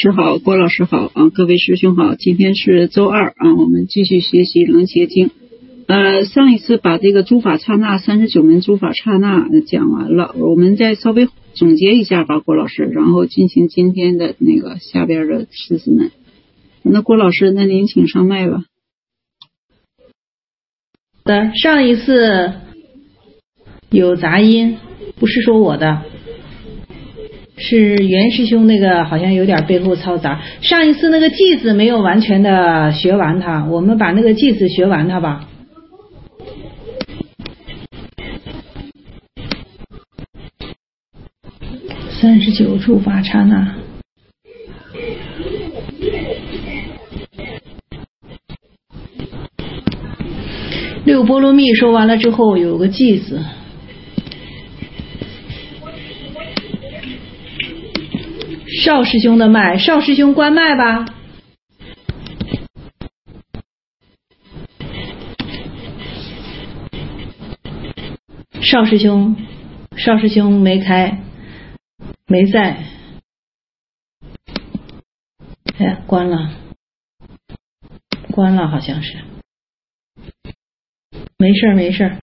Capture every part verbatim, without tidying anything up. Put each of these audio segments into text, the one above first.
师好，郭老师好啊，各位师兄好，今天是周二啊，我们继续学习楞伽经。呃，上一次把这个诸法刹那三十九门诸法刹那讲完了，我们再稍微总结一下吧，郭老师，然后进行今天的那个下边的四十门。那郭老师，那您请上麦吧。 的，上一次有杂音，不是说我的。是袁师兄那个好像有点背后嘈杂，上一次那个偈子没有完全的学完它，我们把那个偈子学完它吧。三十九诸法刹那，六波罗蜜说完了之后有个偈子。邵师兄的麦，邵师兄关麦吧。邵师兄，邵师兄没开，没在。哎，关了，关了，好像是。没事没事。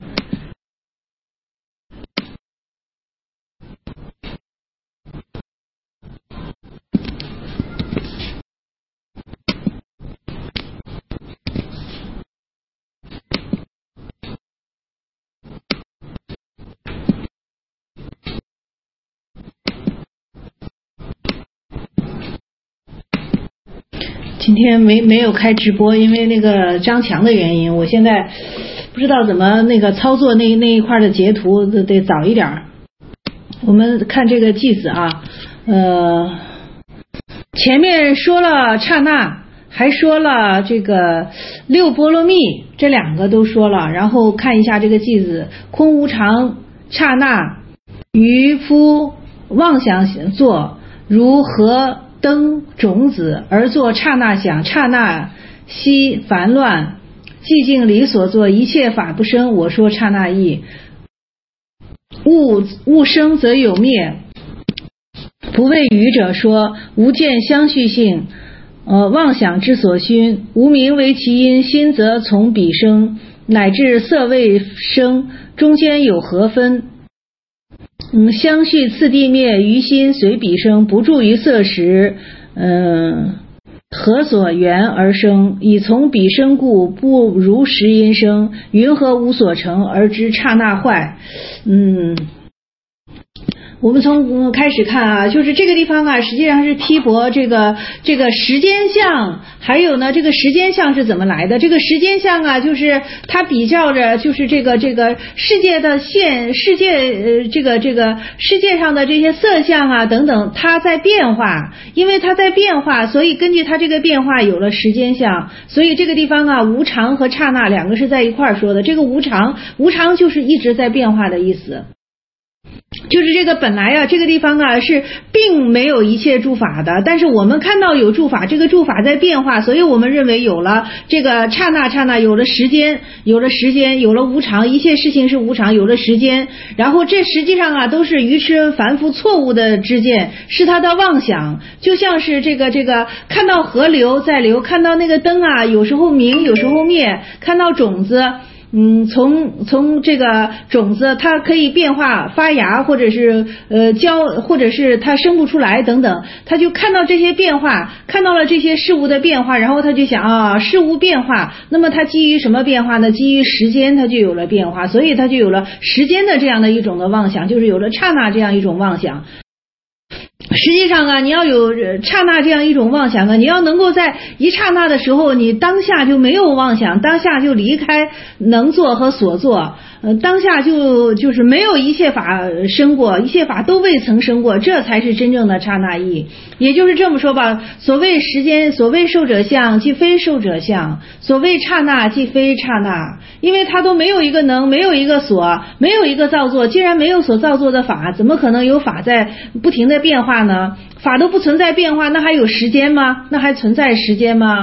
今天没没有开直播，因为那个张强的原因，我现在不知道怎么那个操作那那一块的截图得得早一点。我们看这个偈子啊，呃，前面说了刹那，还说了这个六波罗蜜，这两个都说了，然后看一下这个偈子，空无常刹那，渔夫妄想作，如何灯种子而作刹那想，刹那悉烦乱，寂静里所作一切法不生，我说刹那义。物物生则有灭，不为愚者说，无见相续性，呃，妄想之所熏，无明为其因，心则从彼生，乃至色味生，中间有何分？嗯，相续次第灭，于心随彼生，不住于色时，嗯，何所缘而生？以从彼生故，不如实因生。云何无所成而知刹那坏？嗯。我们从开始看啊，就是这个地方啊，实际上是批驳这个这个时间相，还有呢，这个时间相是怎么来的？这个时间相啊，就是它比较着就是这个这个世界的现世界呃这个这个世界上的这些色相啊等等，它在变化，因为它在变化，所以根据它这个变化有了时间相，所以这个地方啊，无常和刹那两个是在一块儿说的。这个无常，无常就是一直在变化的意思。就是这个本来啊，这个地方啊是并没有一切诸法的，但是我们看到有诸法，这个诸法在变化，所以我们认为有了这个刹那刹那，有了时间，有了时间，有了无常，一切事情是无常，有了时间，然后这实际上啊都是愚痴凡夫错误的知见，是他的妄想，就像是这个这个看到河流在流，看到那个灯啊有时候明有时候灭，看到种子。嗯，从从这个种子，它可以变化发芽，或者是呃浇，或者是它生不出来等等，他就看到这些变化，看到了这些事物的变化，然后他就想啊，事物变化，那么它基于什么变化呢？基于时间，它就有了变化，所以它就有了时间的这样的一种的妄想，就是有了刹那这样一种妄想。实际上啊，你要有刹那这样一种妄想啊，你要能够在一刹那的时候，你当下就没有妄想，当下就离开能做和所做，呃，当下就就是没有一切法生过，一切法都未曾生过，这才是真正的刹那义。也就是这么说吧，所谓时间，所谓受者相，即非受者相；所谓刹那，即非刹那。因为它都没有一个能，没有一个所，没有一个造作。既然没有所造作的法，怎么可能有法在不停的变化呢？法都不存在变化，那还有时间吗？那还存在时间吗？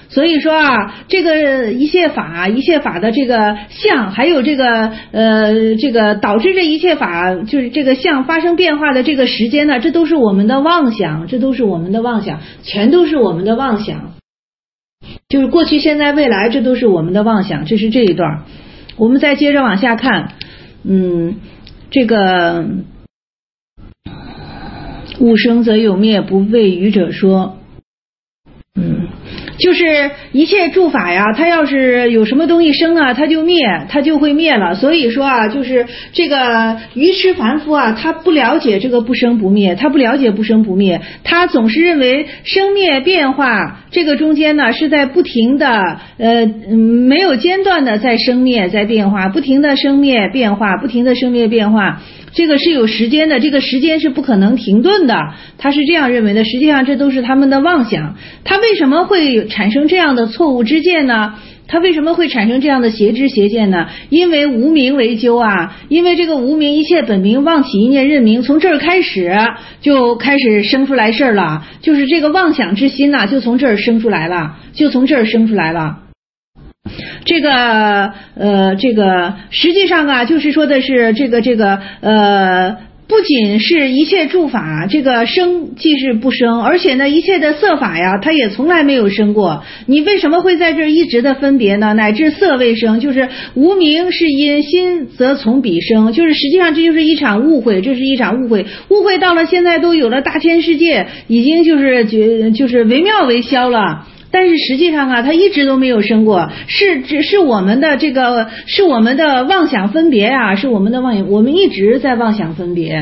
所以说啊，这个一切法一切法的这个相，还有这个呃这个导致这一切法就是这个相发生变化的这个时间呢，这都是我们的妄想，这都是我们的妄想，全都是我们的妄想，就是过去现在未来，这都是我们的妄想。这是这一段。我们再接着往下看，嗯，这个物生则有灭，不为愚者说。嗯，就是一切诸法呀，它要是有什么东西生啊，它就灭，它就会灭了。所以说啊，就是这个愚痴凡夫啊，他不了解这个不生不灭，他不了解不生不灭，他总是认为生灭变化这个中间呢是在不停的呃没有间断的在生灭在变化，不停的生灭变化，不停的生灭变化。这个是有时间的，这个时间是不可能停顿的，他是这样认为的。实际上这都是他们的妄想。他为什么会产生这样的错误之见呢？他为什么会产生这样的邪知邪见呢？因为无明为究啊，因为这个无明一切本明妄起一念认明，从这儿开始就开始生出来事儿了，就是这个妄想之心呐、啊，就从这儿生出来了，就从这儿生出来了。这个呃，这个实际上啊，就是说的是这个这个呃，不仅是一切诸法这个生即是不生，而且呢，一切的色法呀，它也从来没有生过。你为什么会在这儿一直的分别呢？乃至色未生，就是无明是因，心则从彼生，就是实际上这就是一场误会，这是一场误会，误会到了现在都有了大千世界，已经就是觉就是惟妙惟肖了。但是实际上啊，它一直都没有生过，是只是我们的这个是我们的妄想分别啊，是我们的妄想，我们一直在妄想分别。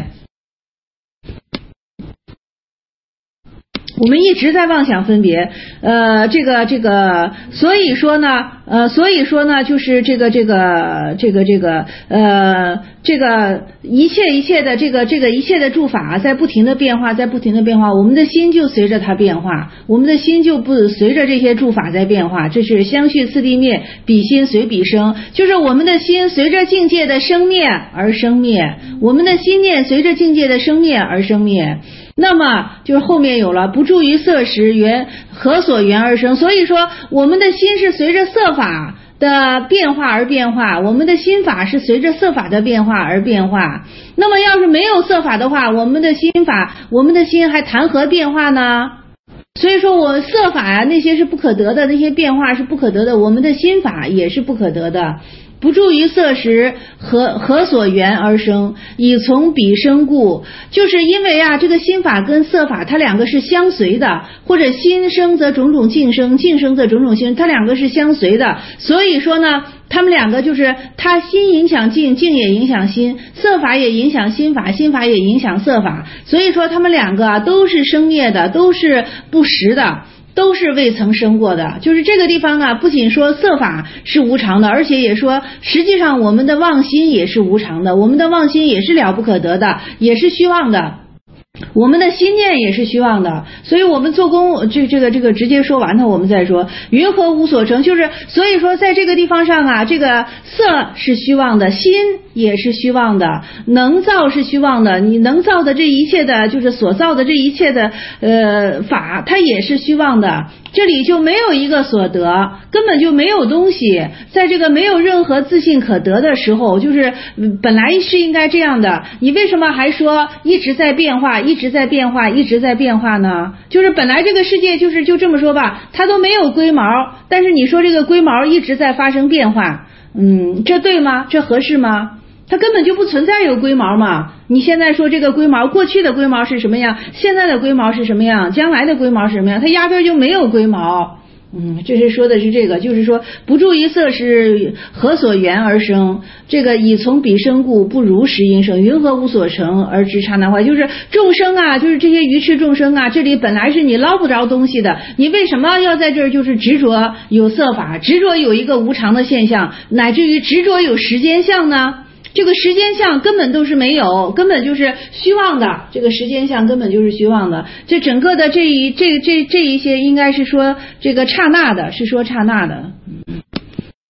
我们一直在妄想分别，呃，这个这个，所以说呢，呃，所以说呢，就是这个这个这个这个，呃，这个一切一切的这个这个一切的诸法在不停的变化，在不停的变化，我们的心就随着它变化，我们的心就不随着这些诸法在变化，这是相续次第灭，彼心随彼生，就是我们的心随着境界的生灭而生灭，我们的心念随着境界的生灭而生灭。那么就是后面有了不住于色时缘何所缘而生，所以说我们的心是随着色法的变化而变化，我们的心法是随着色法的变化而变化。那么要是没有色法的话，我们的心法我们的心还谈何变化呢？所以说我色法啊，那些是不可得的，那些变化是不可得的，我们的心法也是不可得的。不住于色时何何所缘而生，以从彼生故，就是因为啊这个心法跟色法它两个是相随的，或者心生则种种境生，境生则种种心，它两个是相随的。所以说呢，他们两个就是它心影响境，境也影响心，色法也影响心法，心法也影响色法。所以说他们两个啊都是生灭的，都是不实的，都是未曾生过的。就是这个地方啊，不仅说色法是无常的，而且也说实际上我们的妄心也是无常的，我们的妄心也是了不可得的，也是虚妄的，我们的心念也是虚妄的。所以我们做功这这个这个直接说完它，我们再说云何无所成，就是所以说在这个地方上啊，这个色是虚妄的，心也是虚妄的，能造是虚妄的，你能造的这一切的就是所造的这一切的呃法，它也是虚妄的。这里就没有一个所得，根本就没有东西，在这个没有任何自信可得的时候，就是本来是应该这样的，你为什么还说一直在变化一直在变化一直在变化呢？就是本来这个世界就是就这么说吧，它都没有龟毛，但是你说这个龟毛一直在发生变化，嗯，这对吗？这合适吗？它根本就不存在有龟毛嘛。你现在说这个龟毛，过去的龟毛是什么样，现在的龟毛是什么样，将来的龟毛是什么样，它压根就没有龟毛。嗯，这是说的是这个，就是说不住于色是何所缘而生，这个以从彼生故，不如实因生，云何无所成而知刹那坏，就是众生啊，就是这些愚痴众生啊，这里本来是你捞不着东西的，你为什么要在这儿就是执着有色法，执着有一个无常的现象，乃至于执着有时间相呢？这个时间相根本都是没有，根本就是虚妄的，这个时间相根本就是虚妄的。这整个的这一这这这一些应该是说这个刹那的，是说刹那的。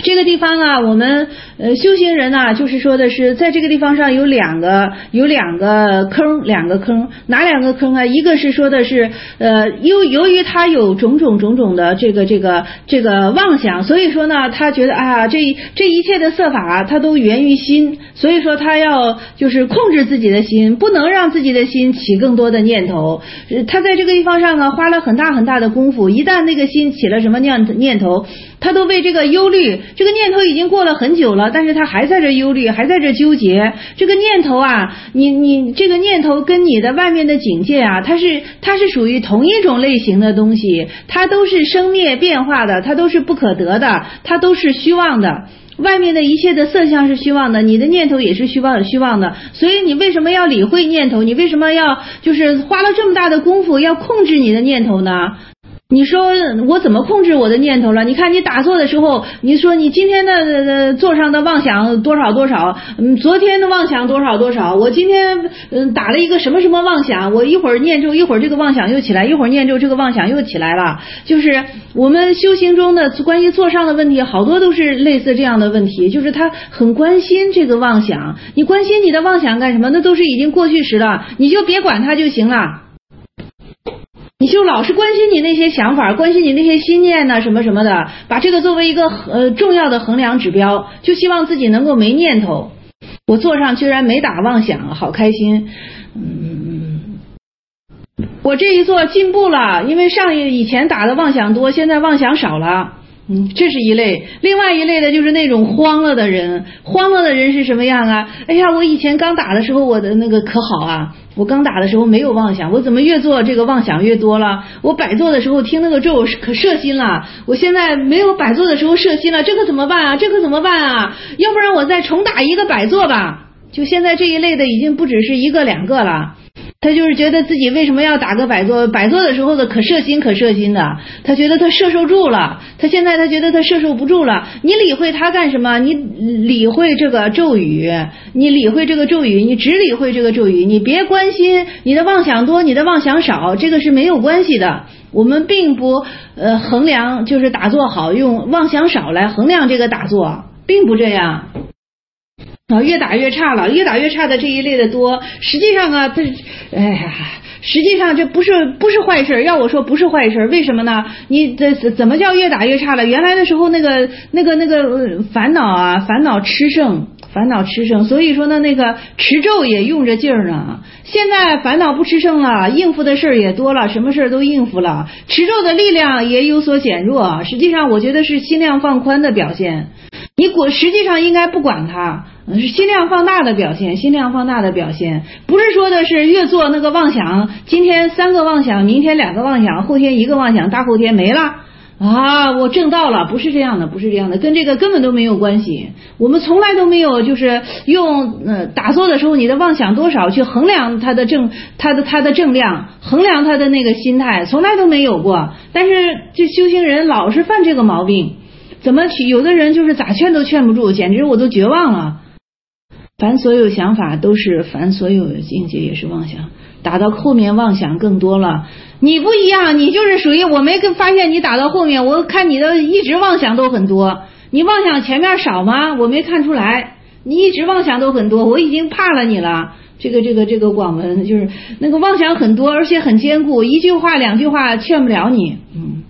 这个地方啊，我们呃修行人啊，就是说的是在这个地方上有两个有两个坑，两个坑，哪两个坑啊？一个是说的是呃由由于他有种种种种的这个这个这个妄想，所以说呢，他觉得啊这这一切的色法它都源于心，所以说他要就是控制自己的心，不能让自己的心起更多的念头。他在这个地方上啊花了很大很大的功夫，一旦那个心起了什么念念头，他都为这个忧虑，这个念头已经过了很久了，但是他还在这忧虑，还在这纠结。这个念头啊，你你这个念头跟你的外面的境界啊，它是它是属于同一种类型的东西，它都是生灭变化的，它都是不可得的，它都是虚妄的。外面的一切的色相是虚妄的，你的念头也是虚妄虚妄的，所以你为什么要理会念头？你为什么要就是花了这么大的功夫要控制你的念头呢？你说我怎么控制我的念头了？你看你打坐的时候，你说你今天的呃坐上的妄想多少多少，嗯，昨天的妄想多少多少，我今天嗯打了一个什么什么妄想，我一会儿念咒，一会儿这个妄想又起来，一会儿念咒，这个妄想又起来了。就是我们修行中的关于坐上的问题，好多都是类似这样的问题，就是他很关心这个妄想，你关心你的妄想干什么？那都是已经过去时了，你就别管它就行了。你就老是关心你那些想法，关心你那些心念呐、啊、什么什么的，把这个作为一个呃重要的衡量指标，就希望自己能够没念头。我坐上居然没打妄想，好开心。嗯，我这一坐进步了，因为上一以前打的妄想多，现在妄想少了。嗯，这是一类。另外一类的就是那种慌了的人，慌了的人是什么样啊？哎呀，我以前刚打的时候我的那个可好啊，我刚打的时候没有妄想，我怎么越做这个妄想越多了？我摆坐的时候听那个咒可摄心了，我现在没有摆坐的时候摄心了，这可怎么办啊？这可怎么办啊？要不然我再重打一个摆坐吧。就现在这一类的已经不只是一个两个了。他就是觉得自己为什么要打个摆坐，摆坐的时候的可摄心可摄心的，他觉得他摄受住了，他现在他觉得他摄受不住了。你理会他干什么？你理会这个咒语，你理会这个咒语，你只理会这个咒语，你别关心你的妄想多，你的妄想少，这个是没有关系的。我们并不呃衡量，就是打坐好用妄想少来衡量这个打坐，并不这样。啊，越打越差了，越打越差的这一类的多。实际上啊，这，哎呀，实际上这不是不是坏事。要我说不是坏事，为什么呢？你这怎么叫越打越差了？原来的时候那个那个那个烦恼啊，烦恼吃胜，烦恼吃胜。所以说呢，那个持咒也用着劲儿呢。现在烦恼不吃胜了，应付的事儿也多了，什么事儿都应付了，持咒的力量也有所减弱。实际上，我觉得是心量放宽的表现。你果实际上应该不管它，是心量放大的表现，心量放大的表现，不是说的是越做那个妄想，今天三个妄想，明天两个妄想，后天一个妄想，大后天没了啊，我正道了，不是这样的，不是这样的，跟这个根本都没有关系。我们从来都没有就是用呃打坐的时候你的妄想多少去衡量它的正它的它的正量，衡量它的那个心态，从来都没有过。但是这修行人老是犯这个毛病。怎么有的人就是咋劝都劝不住，简直我都绝望了。凡所有想法都是，凡所有境界也是妄想，打到后面妄想更多了。你不一样，你就是属于我没发现你打到后面，我看你的一直妄想都很多。你妄想前面少吗？我没看出来，你一直妄想都很多，我已经怕了你了。这个这个这个广文就是那个妄想很多，而且很坚固，一句话两句话劝不了你。嗯。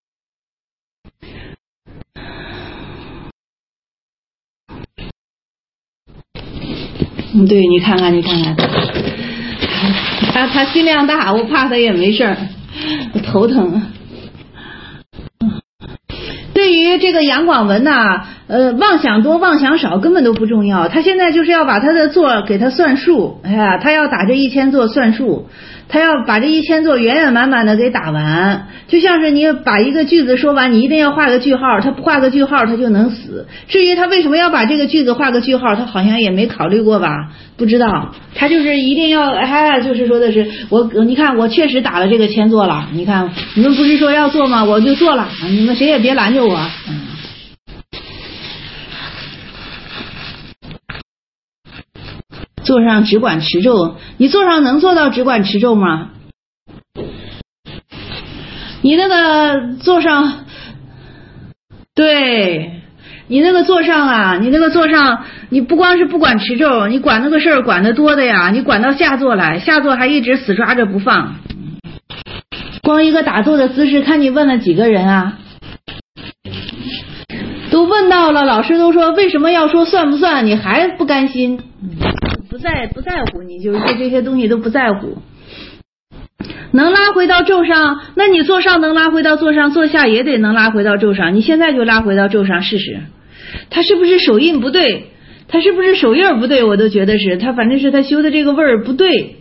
嗯，对，你看看，你看看，他他心量大，我怕他也没事儿，我头疼。对于这个杨广文呐，呃，妄想多妄想少根本都不重要，他现在就是要把他的座给他算数，哎呀，他要打这一千座算数，他要把这一千座圆圆满满的给打完，就像是你把一个句子说完，你一定要画个句号，他不画个句号他就能死。至于他为什么要把这个句子画个句号，他好像也没考虑过吧，不知道，他就是一定要，哎，就是说的是我，你看我确实打了这个千座了，你看你们不是说要做吗？我就做了，你们谁也别拦着我。嗯，坐上只管持咒，你坐上能做到只管持咒吗？你那个坐上，对， 你那个座上啊，你那个座上，你不光是不管持咒，你管那个事儿管得多的呀，你管到下座来，下座还一直死抓着不放。光一个打坐的姿势，看你问了几个人啊？都问到了，老师都说为什么要说算不算，你还不甘心，不在不在乎，你就是对这些东西都不在乎。能拉回到咒上，那你坐上能拉回到坐上，坐下也得能拉回到咒上。你现在就拉回到咒上试试，他是不是手印不对？他是不是手印不对？我都觉得是他，反正是他修的这个味儿不对。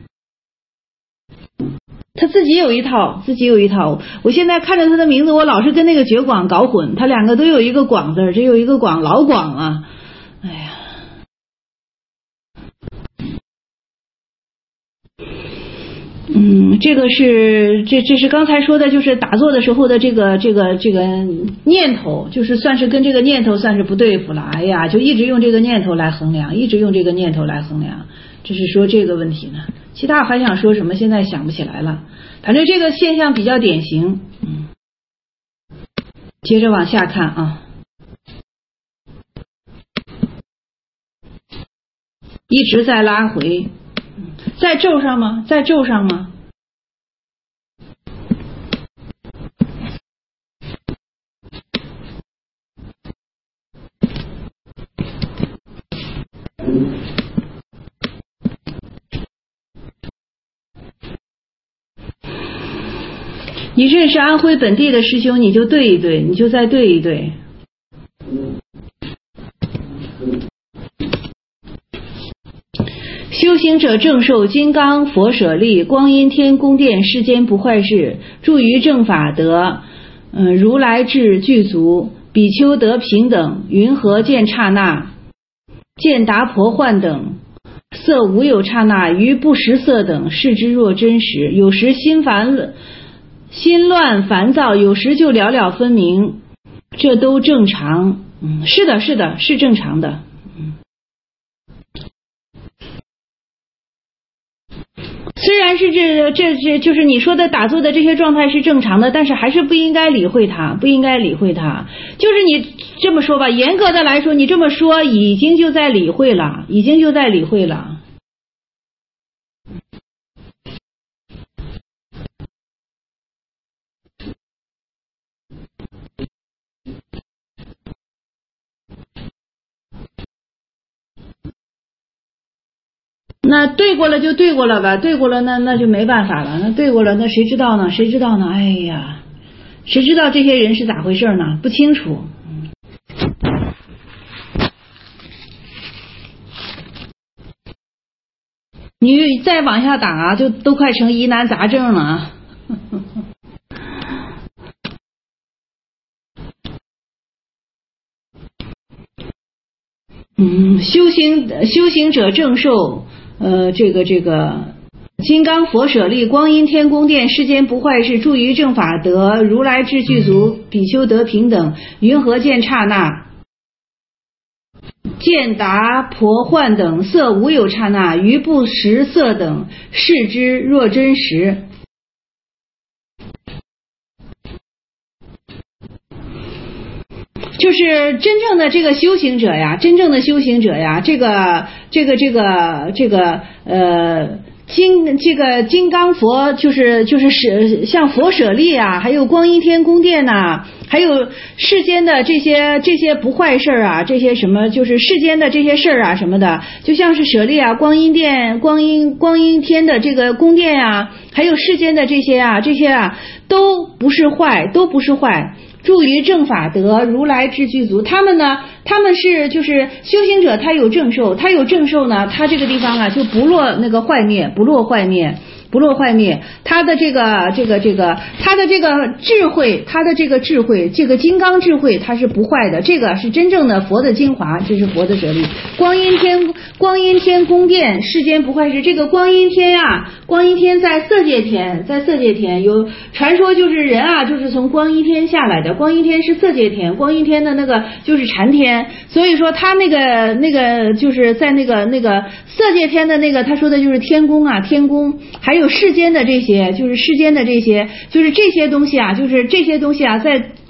他自己有一套，自己有一套。我现在看着他的名字，我老是跟那个觉广搞混，他两个都有一个广字，这有一个广，老广啊，哎呀。嗯，这个是这这是刚才说的，就是打坐的时候的这个这个这个念头，就是算是跟这个念头算是不对付了。哎呀，就一直用这个念头来衡量，一直用这个念头来衡量，这是说这个问题呢。其他还想说什么，现在想不起来了。反正这个现象比较典型。嗯，接着往下看啊，一直在拉回。在咒上吗？在咒上吗？你认识安徽本地的师兄，你就对一对，你就再对一对。修行者正受金刚佛舍利光阴天宫殿世间不坏事，住于正法得嗯，如来智具足，比丘得平等，云何见刹那，见达婆幻等色无有刹那，于不识色等视之若真实，有时心烦心乱烦躁，有时就了了分明，这都正常。嗯，是的是的是正常的。虽然是这这这就是你说的打坐的这些状态是正常的，但是还是不应该理会它，不应该理会它。就是你这么说吧，严格的来说，你这么说已经就在理会了，已经就在理会了。那对过了就对过了吧，对过了那那就没办法了，那对过了那谁知道呢？谁知道呢？哎呀，谁知道这些人是咋回事呢？不清楚。你再往下打，就都快成疑难杂症了。嗯，修行修行者正受呃这个这个金刚佛舍利光阴天宫殿世间不坏事，住于正法得如来智具足，比丘得平等，云何见刹那，见达婆幻等色无有刹那，于不识色等视之若真实。就是真正的这个修行者呀，真正的修行者呀，这个这个这个这个呃金这个金刚佛，就是就是舍像佛舍利啊，还有光阴天宫殿呐、啊，还有世间的这些这些不坏事啊，这些什么就是世间的这些事儿啊什么的，就像是舍利啊、光阴殿、光阴光阴天的这个宫殿啊，还有世间的这些啊这些啊都不是坏，都不是坏。住于正法得如来智具足，他们呢，他们是就是修行者，他有正受，他有正受呢，他这个地方啊就不落那个坏灭，不落坏灭，不落坏灭，他的这个这个这个他的这个智慧，他的这个智慧，这个金刚智慧，它是不坏的，这个是真正的佛的精华，这是佛的舍利。光阴天光阴天宫殿世间不坏事，这个光阴天啊，光阴天在色界天，在色界天有传说，就是人啊就是从光阴天下来的，光阴天是色界天，光阴天的那个就是禅天，所以说他那个那个就是在那个那个色界天的那个他说的就是天宫啊，天宫还有世间的这些，就是世间的这些，就是这些东西啊，就是这些东西啊，在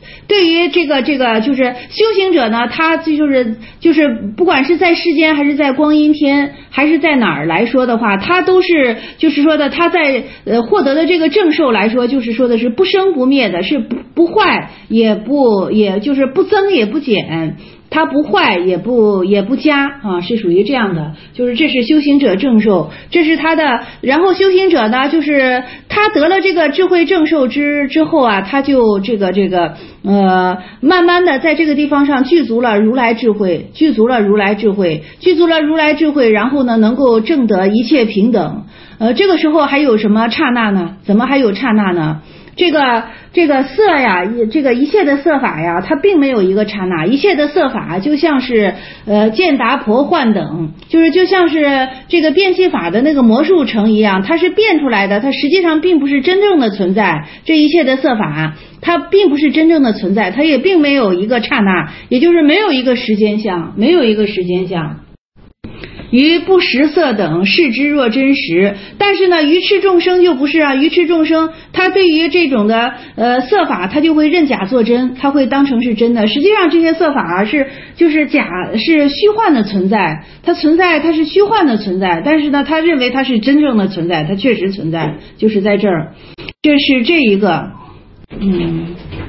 对于这个这个就是修行者呢，他就是就是不管是在世间还是在光阴天还是在哪儿来说的话，他都是就是说的他在呃获得的这个正受来说，就是说的是不生不灭的，是不不坏也不也就是不增也不减。它不坏也不也不加啊，是属于这样的，就是这是修行者正受，这是他的。然后修行者呢，就是他得了这个智慧正受之之后啊，他就这个这个呃，慢慢的在这个地方上具足了如来智慧，具足了如来智慧，具足了如来智慧，然后呢，能够证得一切平等。呃，这个时候还有什么刹那呢？怎么还有刹那呢？这个这个色呀，这个一切的色法呀，它并没有一个刹那，一切的色法就像是呃健达婆幻等，就是就像是这个变气法的那个魔术城一样，它是变出来的，它实际上并不是真正的存在。这一切的色法，它并不是真正的存在，它也并没有一个刹那，也就是没有一个时间相，没有一个时间相。于不识色等视之若真实，但是呢，愚痴众生就不是啊，愚痴众生他对于这种的呃色法，他就会认假作真，他会当成是真的。实际上这些色法啊是就是假，是虚幻的存在，它存在它是虚幻的存在，但是呢，他认为它是真正的存在，它确实存在，就是在这儿。这是这一个，嗯，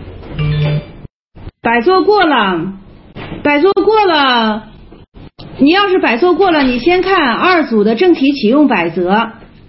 摆坐过了，摆坐过了。你要是摆坐过了，你先看二组的正体启用百则。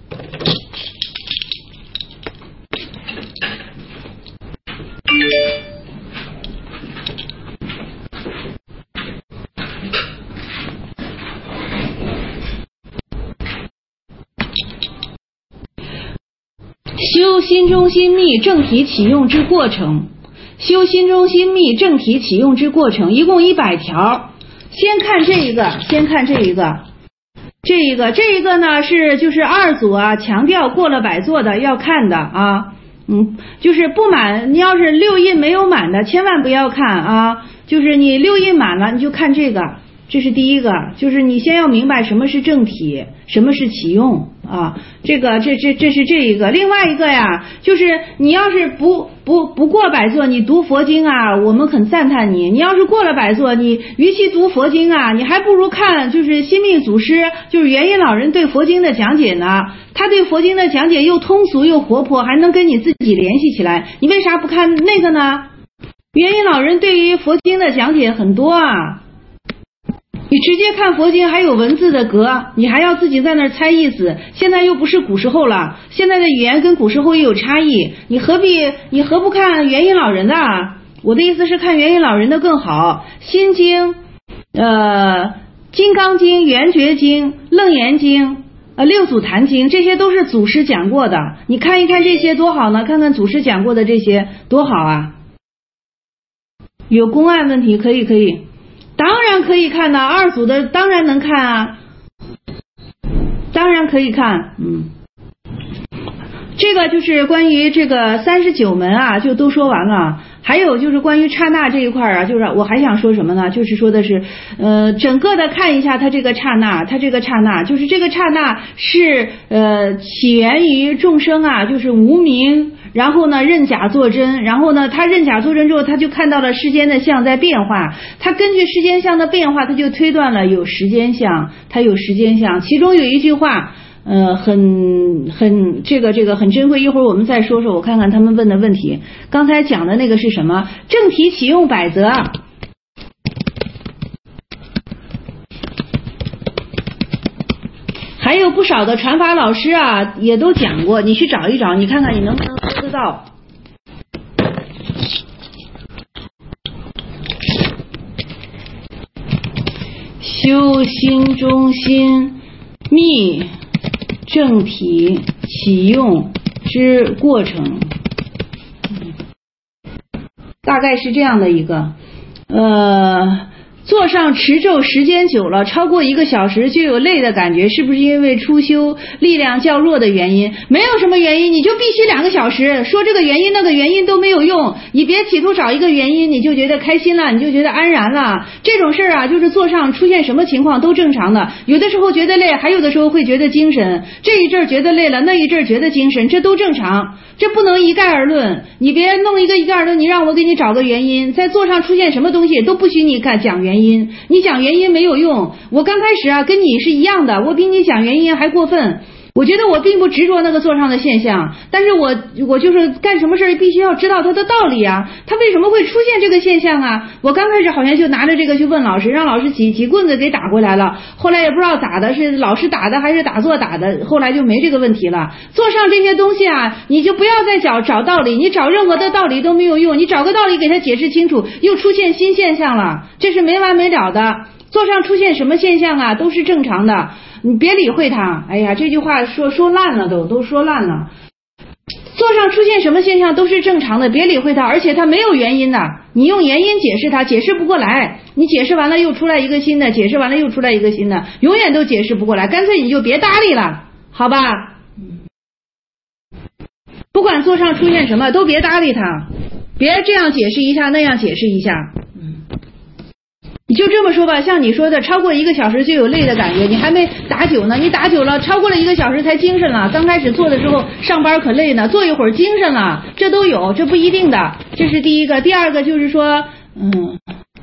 修心中心密正体启用之过程，修心中心密正体启用之过程，一共一百条。先看这一个，先看这一个，这一个，这一个呢是就是二组啊，强调过了百座的要看的啊，嗯，就是不满，你要是六印没有满的，千万不要看啊，就是你六印满了，你就看这个，这是第一个，就是你先要明白什么是正体，什么是启用啊，这个这这这是这一个，另外一个呀，就是你要是不不不过百座，你读佛经啊，我们很赞叹你。你要是过了百座，你与其读佛经啊，你还不如看就是心密祖师，就是元音老人对佛经的讲解呢。他对佛经的讲解又通俗又活泼，还能跟你自己联系起来。你为啥不看那个呢？元音老人对于佛经的讲解很多啊。你直接看佛经还有文字的格，你还要自己在那儿猜意思，现在又不是古时候了，现在的语言跟古时候也有差异，你何必你何不看元音老人的啊？我的意思是看元音老人的更好。心经、呃金刚经、圆觉经、楞严经、呃六祖坛经，这些都是祖师讲过的，你看一看这些多好呢，看看祖师讲过的这些多好啊。有公案问题可以可以当然可以看的，二组的当然能看啊，当然可以看，嗯，这个就是关于这个三十九门啊，就都说完了。还有就是关于刹那这一块啊，就是我还想说什么呢？就是说的是，呃，整个的看一下它这个刹那，它这个刹那就是这个刹那是呃起源于众生啊，就是无明。然后呢，认假作真，然后呢，他认假作真之后，他就看到了世间的相在变化，他根据世间相的变化，他就推断了有时间相，他有时间相。其中有一句话，呃，很很这个这个很珍贵，一会儿我们再说说，我看看他们问的问题。刚才讲的那个是什么？正体启用百则。还有不少的传法老师啊，也都讲过，你去找一找，你看看你能不能搜得到。修心中心密正体启用之过程，大概是这样的一个，呃。 坐上持咒时间久了，超过一个小时就有累的感觉，是不是因为初修力量较弱的原因？没有什么原因，你就必须两个小时，说这个原因那个原因都没有用，你别企图找一个原因，你就觉得开心了，你就觉得安然了。这种事儿啊，就是坐上出现什么情况都正常的，有的时候觉得累，还有的时候会觉得精神，这一阵儿觉得累了，那一阵儿觉得精神，这都正常，这不能一概而论。你别弄一个一概而论，你让我给你找个原因，在座上出现什么东西都不许你讲原因，你讲原因没有用。我刚开始啊跟你是一样的，我比你讲原因还过分。我觉得我并不执着那个座上的现象，但是我我就是干什么事儿必须要知道它的道理啊，它为什么会出现这个现象啊？我刚开始好像就拿着这个去问老师，让老师几几棍子给打回来了，后来也不知道打的是老师打的还是打坐打的，后来就没这个问题了。座上这些东西啊，你就不要再找找道理，你找任何的道理都没有用，你找个道理给它解释清楚，又出现新现象了，这是没完没了的。座上出现什么现象啊，都是正常的，你别理会它。哎呀，这句话说说烂了，都都说烂了。座上出现什么现象都是正常的，别理会它，而且它没有原因的。你用原因解释它，解释不过来。你解释完了又出来一个新的，解释完了又出来一个新的，永远都解释不过来。干脆你就别搭理了，好吧？不管座上出现什么，都别搭理它，别这样解释一下，那样解释一下。你就这么说吧，像你说的，超过一个小时就有累的感觉，你还没打久呢，你打久了，超过了一个小时才精神了。刚开始做的时候上班可累呢，做一会儿精神了，这都有，这不一定的。这是第一个。第二个就是说，嗯，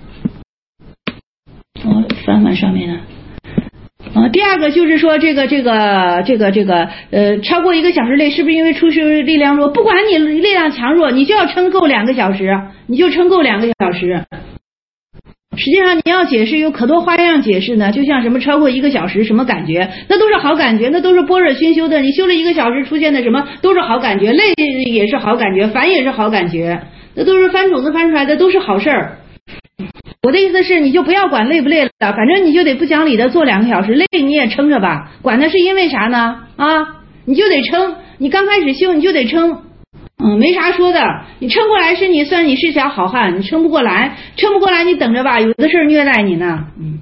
我翻翻上面的。啊，第二个就是说这个这个这个这个呃，超过一个小时累，是不是因为初修力量弱？不管你力量强弱，你就要撑够两个小时，你就撑够两个小时。实际上你要解释有可多花样解释呢，就像什么超过一个小时什么感觉，那都是好感觉，那都是般若熏修的，你修了一个小时出现的什么都是好感觉，累也是好感觉，烦也是好感觉，那都是翻种子翻出来的，都是好事儿。我的意思是，你就不要管累不累了，反正你就得不讲理的做两个小时，累你也撑着吧，管它是因为啥呢？啊，你就得撑，你刚开始修你就得撑。嗯，没啥说的，你撑过来是你算你是条好汉，你撑不过来，撑不过来你等着吧，有的事儿虐待你呢。嗯，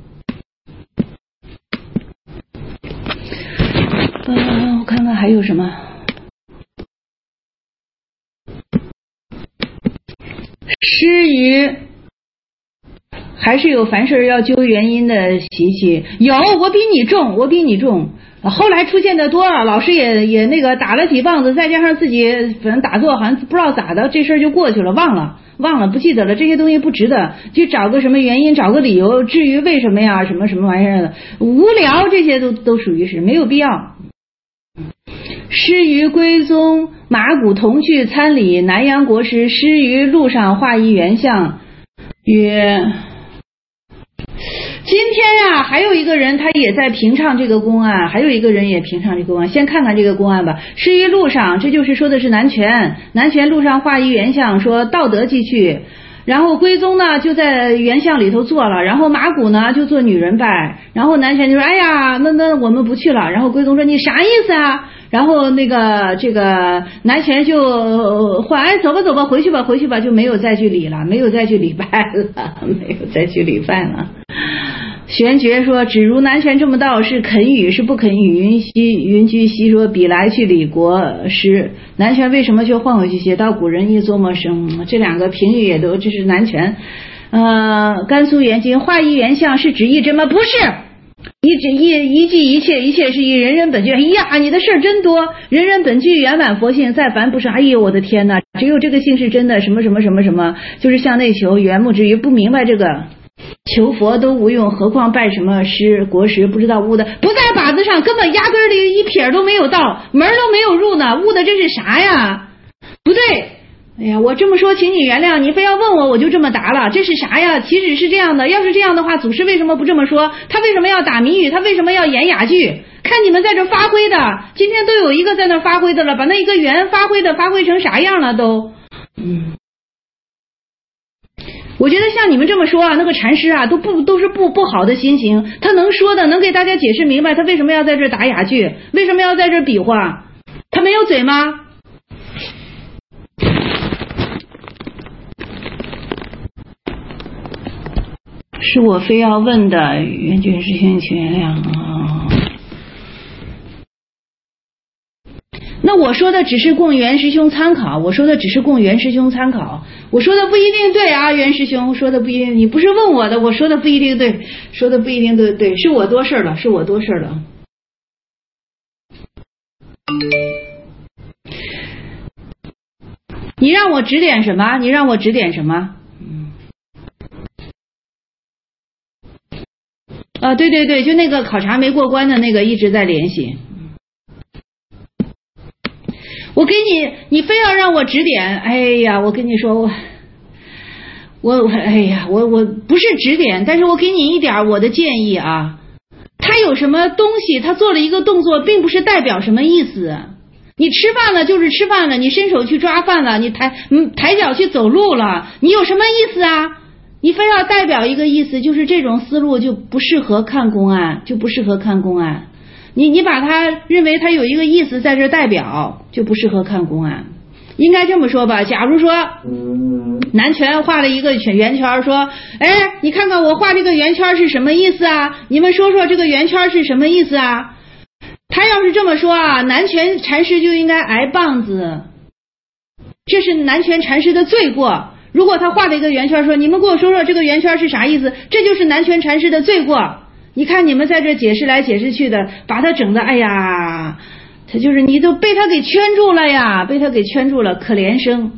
呃，我看看还有什么。失于还是有凡事要究原因的习气，有，我比你重，我比你重。后来出现的多了，老师也也那个打了几棒子，再加上自己反正打坐好像不知道咋的，这事儿就过去了，忘了忘了不记得了，这些东西不值得去找个什么原因，找个理由，至于为什么呀，什么什么玩意儿的，无聊，这些都都属于是没有必要。师于归宗，马古同去参礼南阳国师，师于路上画一原像，曰。今天呀、啊，还有一个人他也在评唱这个公案，还有一个人也评唱这个公案。先看看这个公案吧。师于路上，这就是说的是南泉，南泉路上画一原像，说道德既去，然后归宗呢就在原像里头坐了，然后马古呢就做女人拜，然后南泉就说哎呀，那那我们不去了。然后归宗说你啥意思啊？然后那个这个南泉就换哎走吧走吧回去吧回去吧，就没有再去礼了，没有再去礼拜了，没有再去礼拜了。玄觉说只如南泉这么道是肯语是不肯语，云溪云居溪说比来去礼国师，南泉为什么就换回去写到古人亦作么生，这两个评语也都这是南泉。呃甘肃元经画一原像是指一真吗？不是，一指一一即一切，一切是以人人本具。哎呀，你的事儿真多，人人本具圆满佛性，再凡不生。哎呦，我的天哪，只有这个性是真的，什么什么什么什么，就是向内求，缘木之于不明白这个，求佛都无用，何况拜什么师国师，不知道悟的不在靶子上，根本压根儿里一撇都没有到，门都没有入呢，悟的这是啥呀？不对。哎呀，我这么说请你原谅，你非要问我我就这么答了，这是啥呀？岂止是这样的，要是这样的话祖师为什么不这么说？他为什么要打谜语？他为什么要演哑剧？看你们在这发挥的，今天都有一个在那发挥的了，把那一个圆发挥的发挥成啥样了都。嗯，我觉得像你们这么说啊，那个禅师啊都不都是不不好的心情，他能说的能给大家解释明白他为什么要在这打哑剧，为什么要在这比划，他没有嘴吗？ 是我非要问的，袁军师兄请原谅啊。那我说的只是供袁师兄参考，我说的只是供袁师兄参考，我说的不一定对啊，袁师兄说的不一定，你不是问我的，我说的不一定对，说的不一定对，对，是我多事了，是我多事了。你让我指点什么？你让我指点什么？啊，对对对，就那个考察没过关的那个一直在联系。我给你，你非要让我指点，哎呀，我跟你说，我我哎呀，我我不是指点，但是我给你一点我的建议啊。他有什么东西，他做了一个动作，并不是代表什么意思。你吃饭了就是吃饭了，你伸手去抓饭了，你抬嗯抬脚去走路了，你有什么意思啊？你非要代表一个意思，就是这种思路就不适合看公案，就不适合看公案。你你把它认为它有一个意思在这代表，就不适合看公案。应该这么说吧，假如说南拳画了一个圆圈，说，哎，你看看我画这个圆圈是什么意思啊？你们说说这个圆圈是什么意思啊？他要是这么说啊，南拳禅师就应该挨棒子，这是南拳禅师的罪过。如果他画了一个圆圈，说你们给我说说这个圆圈是啥意思，这就是南拳禅师的罪过。你看你们在这解释来解释去的，把他整的，哎呀，他就是你都被他给圈住了呀，被他给圈住了，可怜生。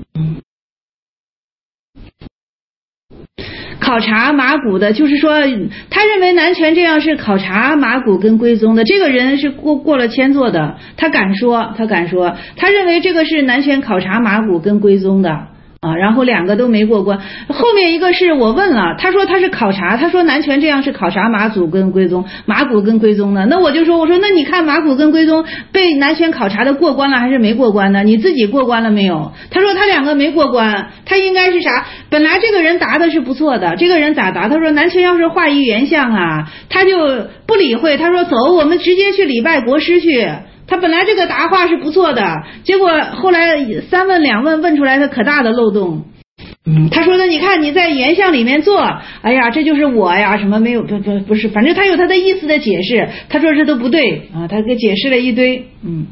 考察马骨的，就是说他认为南拳这样是考察马骨跟归宗的，这个人是过过了千座的，他敢说，他敢说，他认为这个是南拳考察马骨跟归宗的啊，然后两个都没过关。后面一个是我问了，他说他是考察，他说南拳这样是考察马祖跟归宗，马骨跟归宗的。那我就说，我说那你看马骨跟归宗被南拳考察的过关了还是没过关呢？你自己过关了没有？他说他两个没过关，他应该是啥？本来这个人答的是不错的，这个人咋答？他说南拳要是画一原像啊，他就不理会，他说走，我们直接去礼拜国师去。他本来这个答话是不错的，结果后来三问两问问出来他可大的漏洞。嗯，他说的你看你在原像里面做，哎呀这就是我呀，什么没有不不不是，反正他有他的意思的解释，他说这都不对啊，他给解释了一堆。嗯，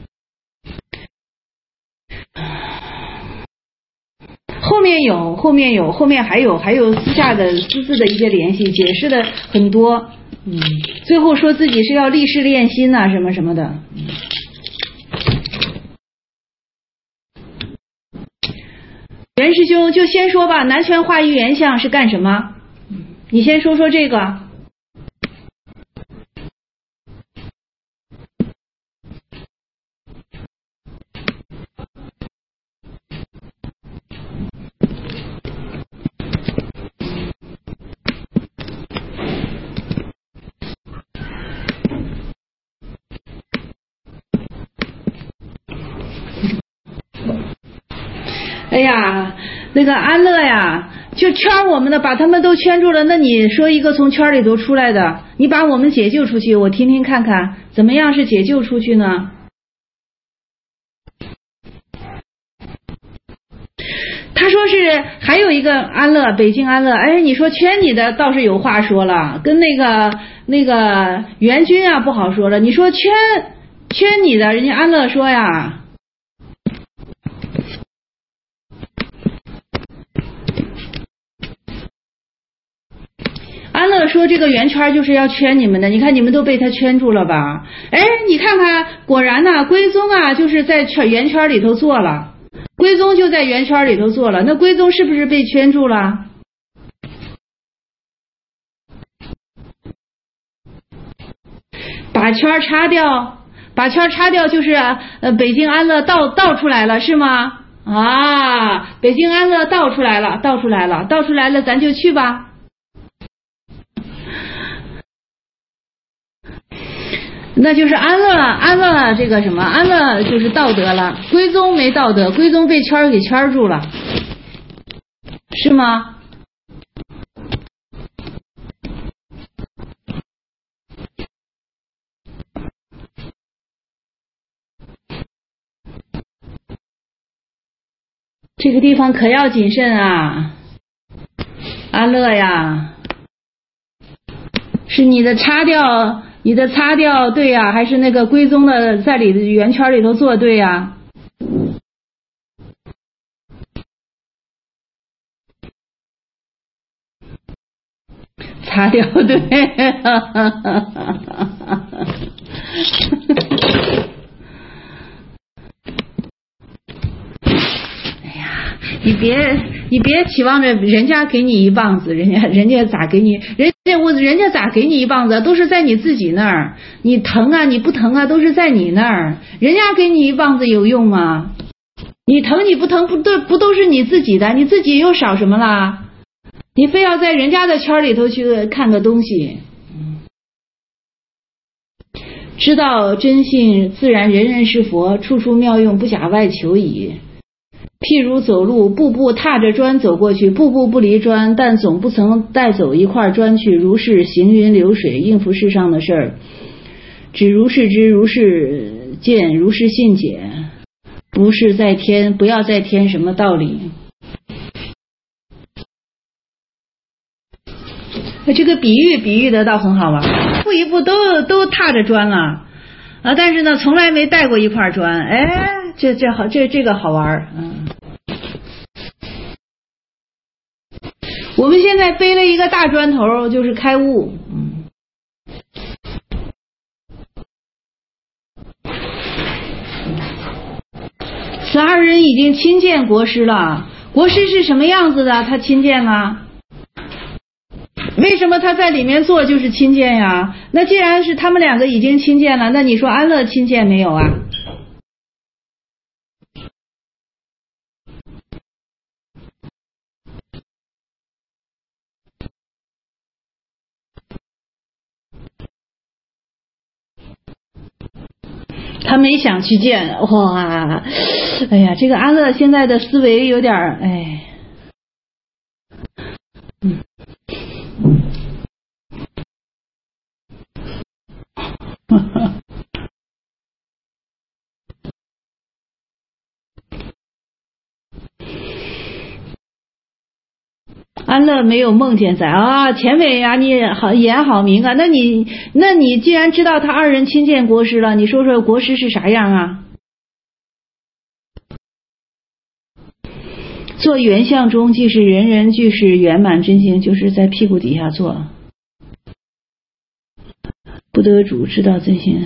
后面有后面有后面还有还有私下的私自的一些联系，解释的很多。嗯，最后说自己是要立誓练心呐、啊，什么什么的。嗯，袁师兄就先说吧，南拳画一原像是干什么？你先说说这个。哎呀，那个安乐呀，就圈我们的，把他们都圈住了。那你说一个从圈里头出来的，你把我们解救出去，我听听看看，怎么样是解救出去呢？他说是还有一个安乐，北京安乐。哎，你说圈你的倒是有话说了，跟那个那个袁军啊不好说了。你说圈圈你的，人家安乐说呀。安乐说这个圆圈就是要圈你们的，你看你们都被他圈住了吧？哎，你看看，果然呐、啊，归宗啊就是在圈圆圈里头做了，归宗就在圆圈里头做了，那归宗是不是被圈住了？把圈擦掉，把圈擦掉就是呃北京安乐倒倒出来了是吗？啊，北京安乐倒出来了，倒出来了，倒出来了，咱就去吧。那就是安乐，安乐这个什么，安乐就是道德了，归宗没道德，归宗被圈给圈住了，是吗？这个地方可要谨慎啊，安乐呀。 是你的擦掉，你的擦掉对呀、啊，还是那个归宗的在里的圆圈里头做对呀、啊？擦掉对。你别，你别期望着人家给你一棒子，人家人家咋给你？人家我人家咋给你一棒子？都是在你自己那儿。你疼啊，你不疼啊，都是在你那儿。人家给你一棒子有用吗？你疼你不疼不都不都是你自己的？你自己又少什么啦？你非要在人家的圈里头去看个东西。知道真性，自然人人是佛，处处妙用，不假外求矣。譬如走路，步步踏着砖走过去，步步不离砖，但总不曾带走一块砖去。如是行云流水，应付世上的事儿，只如是知，如是见，如是信解，不是在添，不要再添什么道理。这个比喻比喻的倒很好玩，一步一步都都踏着砖了啊，但是呢，从来没带过一块砖，哎，这这好，这这个好玩，嗯。我们现在背了一个大砖头，就是开悟，嗯。此二人已经亲见国师了，国师是什么样子的？他亲见了。为什么他在里面做就是亲见呀？那既然是他们两个已经亲见了，那你说安乐亲见没有啊？他没想去见，哇，哎呀，这个安乐现在的思维有点哎，嗯。安乐没有梦见在啊，钱伟啊，你好眼好明啊，那你那你既然知道他二人亲见国师了，你说说国师是啥样啊？做圆相中，即是人人俱是圆满真性，就是在屁股底下做，不得主知道真心。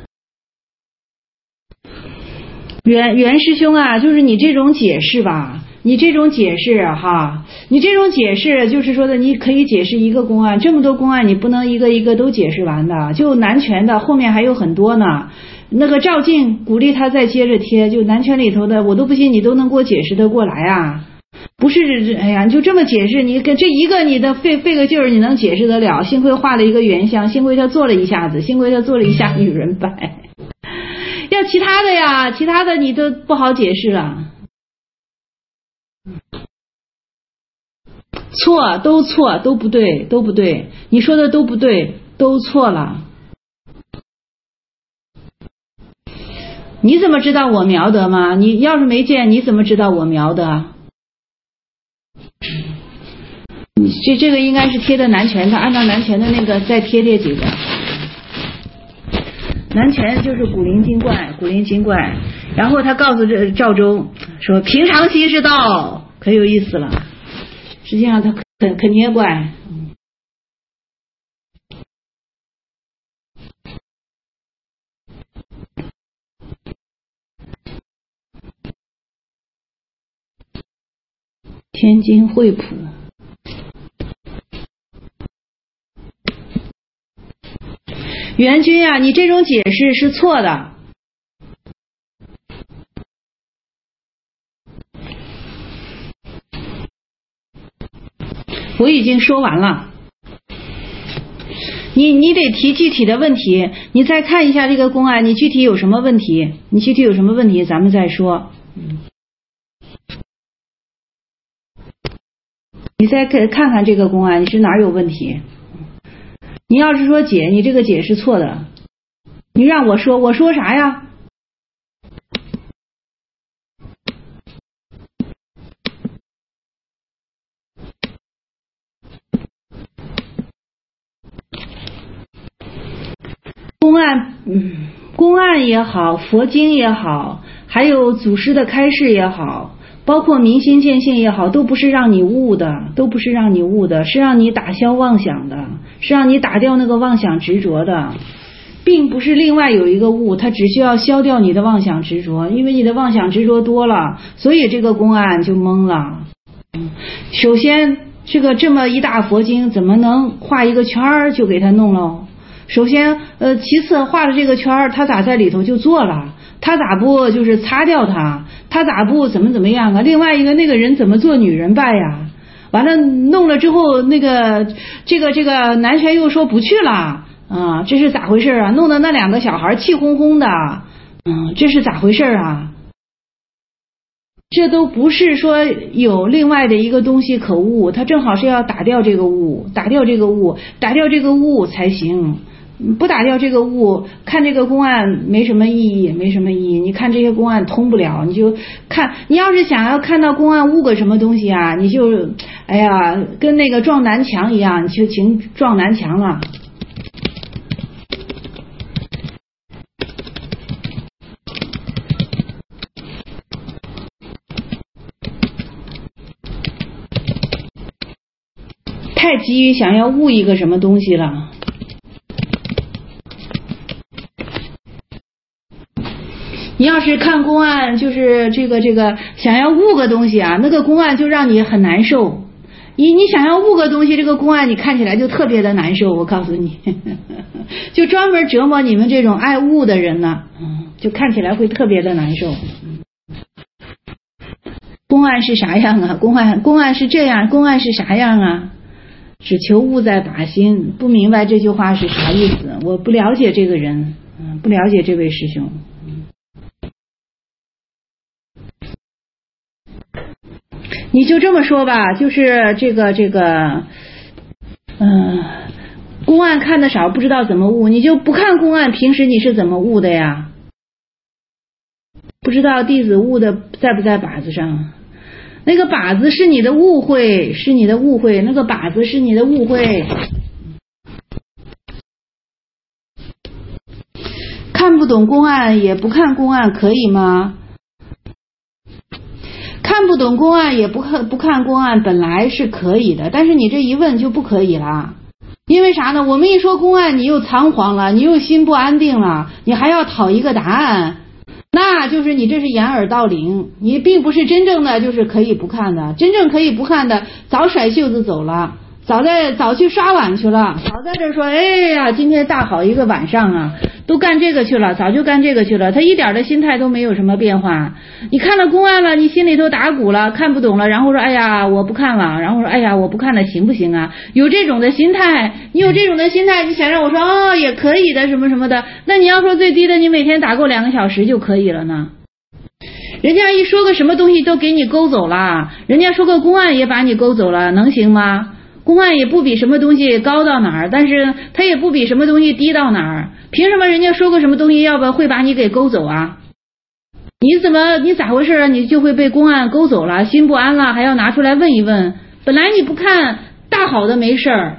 袁袁师兄啊，就是你这种解释吧，你这种解释哈，你这种解释就是说的，你可以解释一个公案，这么多公案你不能一个一个都解释完的，就南拳的后面还有很多呢。那个赵静鼓励他再接着贴，就南拳里头的，我都不信你都能给我解释得过来啊。不是，哎呀，你就这么解释，你跟这一个你的费费个劲儿，你能解释得了？幸亏画了一个圆相，幸亏他做了一下子，幸亏他做了一下女人白。要其他的呀，其他的你都不好解释了。错，都错，都不对，都不对，你说的都不对，都错了。你怎么知道我描的吗？你要是没见，你怎么知道我描的？这这个应该是贴的南拳，他按照南拳的那个再贴贴几个。南拳就是古灵精怪，古灵精怪。然后他告诉这赵州说：“平常心是道，可有意思了。”实际上他可可捏怪。天津惠普。袁军啊，你这种解释是错的。我已经说完了，你你得提具体的问题，你再看一下这个公案，你具体有什么问题？你具体有什么问题，咱们再说。你再看看这个公案，你是哪儿有问题？你要是说解，你这个解是错的，你让我说，我说啥呀？ 案，嗯，公案也好，佛经也好，还有祖师的开示也好，包括明心见性也好，都不是让你悟的，都不是让你悟的，是让你打消妄想的，是让你打掉那个妄想执着的，并不是另外有一个悟，它只需要消掉你的妄想执着，因为你的妄想执着多了，所以这个公案就懵了。首先这个这么一大佛经怎么能画一个圈儿就给它弄了？首先呃，其次画了这个圈儿，他咋在里头就做了？他咋不就是擦掉它？他咋不怎么怎么样啊？另外一个那个人怎么做女人拜呀？完了弄了之后，那个这个这个男权又说不去了啊，这是咋回事啊？弄得那两个小孩气哄哄的，嗯，这是咋回事啊？这都不是说有另外的一个东西可悟，他正好是要打掉这个悟，打掉这个悟，打掉这个悟才行。不打掉这个悟，看这个公案没什么意义，没什么意义。你看这些公案通不了，你就看，你要是想要看到公案悟个什么东西啊，你就哎呀，跟那个撞南墙一样，你就请撞南墙了。太急于想要悟一个什么东西了。你要是看公案，就是这个这个想要悟个东西啊，那个公案就让你很难受。你你想要悟个东西，这个公案你看起来就特别的难受。我告诉你，就专门折磨你们这种爱悟的人呢，就看起来会特别的难受。公案是啥样啊？公案公案是这样，公案是啥样啊？只求悟在靶心，不明白这句话是啥意思。我不了解这个人，嗯，不了解这位师兄。你就这么说吧，就是这个这个，嗯、呃，公案看得少，不知道怎么悟，你就不看公案，平时你是怎么悟的呀？不知道弟子悟的在不在靶子上？那个靶子是你的误会，是你的误会，那个靶子是你的误会。看不懂公案也不看公案可以吗？看不懂公案也不看不看公案本来是可以的，但是你这一问就不可以了。因为啥呢？我们一说公案，你又仓皇了，你又心不安定了，你还要讨一个答案，那就是你这是掩耳盗铃，你并不是真正的就是可以不看的，真正可以不看的早甩袖子走了，早在早去刷碗去了，早在这说哎呀今天大好一个晚上啊，都干这个去了，早就干这个去了，他一点的心态都没有什么变化。你看了公案了，你心里头打鼓了，看不懂了，然后说哎呀我不看了，然后说哎呀我不看了行不行啊？有这种的心态，你有这种的心态，你想让我说哦也可以的什么什么的，那你要说最低的你每天打够两个小时就可以了呢。人家一说个什么东西都给你勾走了，人家说个公案也把你勾走了，能行吗？公案也不比什么东西高到哪儿，但是它也不比什么东西低到哪儿，凭什么人家说个什么东西要不会把你给勾走啊？你怎么你咋回事啊？你就会被公案勾走了，心不安了，还要拿出来问一问，本来你不看大好的没事儿，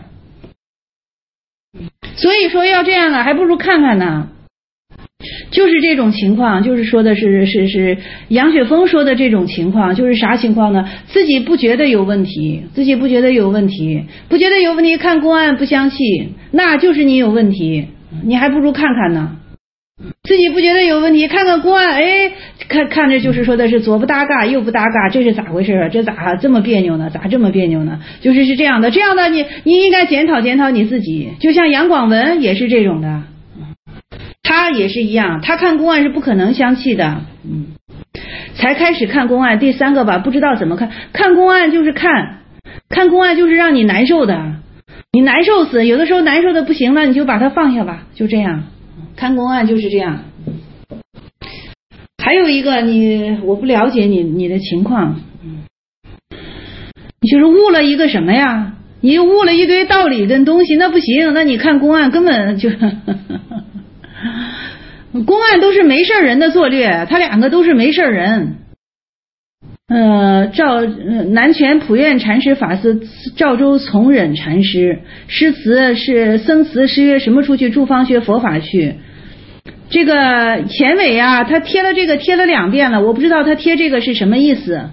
所以说要这样啊，还不如看看呢。就是这种情况，就是说的是是是杨雪峰说的这种情况，就是啥情况呢？自己不觉得有问题，自己不觉得有问题，不觉得有问题，看公案不相信，那就是你有问题，你还不如看看呢。自己不觉得有问题，看看公案，哎，看看着就是说的是左不搭嘎右不搭嘎，这是咋回事啊？这咋这么别扭呢？咋这么别扭呢？就是是这样的，这样的你你应该检讨检讨你自己。就像杨广文也是这种的，他也是一样，他看公案是不可能相气的，嗯，才开始看公案。第三个吧，不知道怎么看，看公案就是看，看公案就是让你难受的，你难受死，有的时候难受的不行了，你就把它放下吧，就这样。看公案就是这样。还有一个，你我不了解你你的情况，你就是悟了一个什么呀？你悟了一堆道理跟东西，那不行，那你看公案根本就公案都是没事人的作略，他两个都是没事人。呃，赵呃南泉普愿禅师法师赵州从忍禅师诗词是僧词诗曰什么出去？住方学佛法去。 这个前尾啊，他贴了这个贴了两遍了，我不知道他贴这个是什么意思。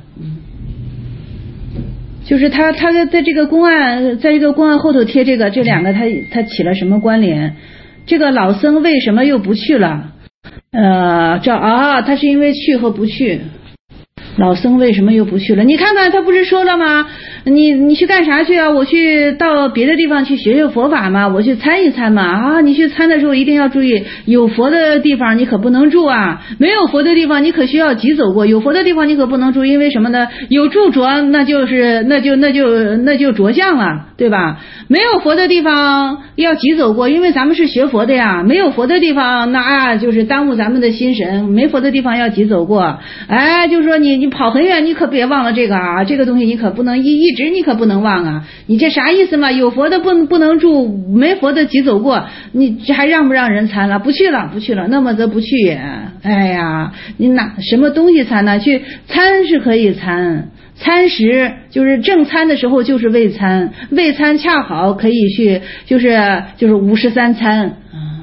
就是他他的在这个公案，在这个公案后头贴这个，这两个他他起了什么关联？这个老僧为什么又不去了？呃，这啊，他是因为去和不去。老僧为什么又不去了？你看看他不是说了吗？你你去干啥去啊？我去到别的地方去学学佛法嘛，我去参一参嘛啊！你去参的时候一定要注意，有佛的地方你可不能住啊，没有佛的地方你可需要急走过，有佛的地方你可不能住，因为什么呢？有住着那就是那就那就那就着相了，对吧？没有佛的地方要急走过，因为咱们是学佛的呀，没有佛的地方那啊就是耽误咱们的心神，没佛的地方要急走过。哎，就是说你你跑很远，你可别忘了这个啊，这个东西你可不能一一直你可不能忘啊，你这啥意思嘛？有佛的不不能住，没佛的急走过，你这还让不让人参了？不去了，不去了，那么则不去也。哎呀，你拿什么东西参呢？去参是可以参。参食就是正餐的时候就是未餐，未餐恰好可以去就是就是五十三餐。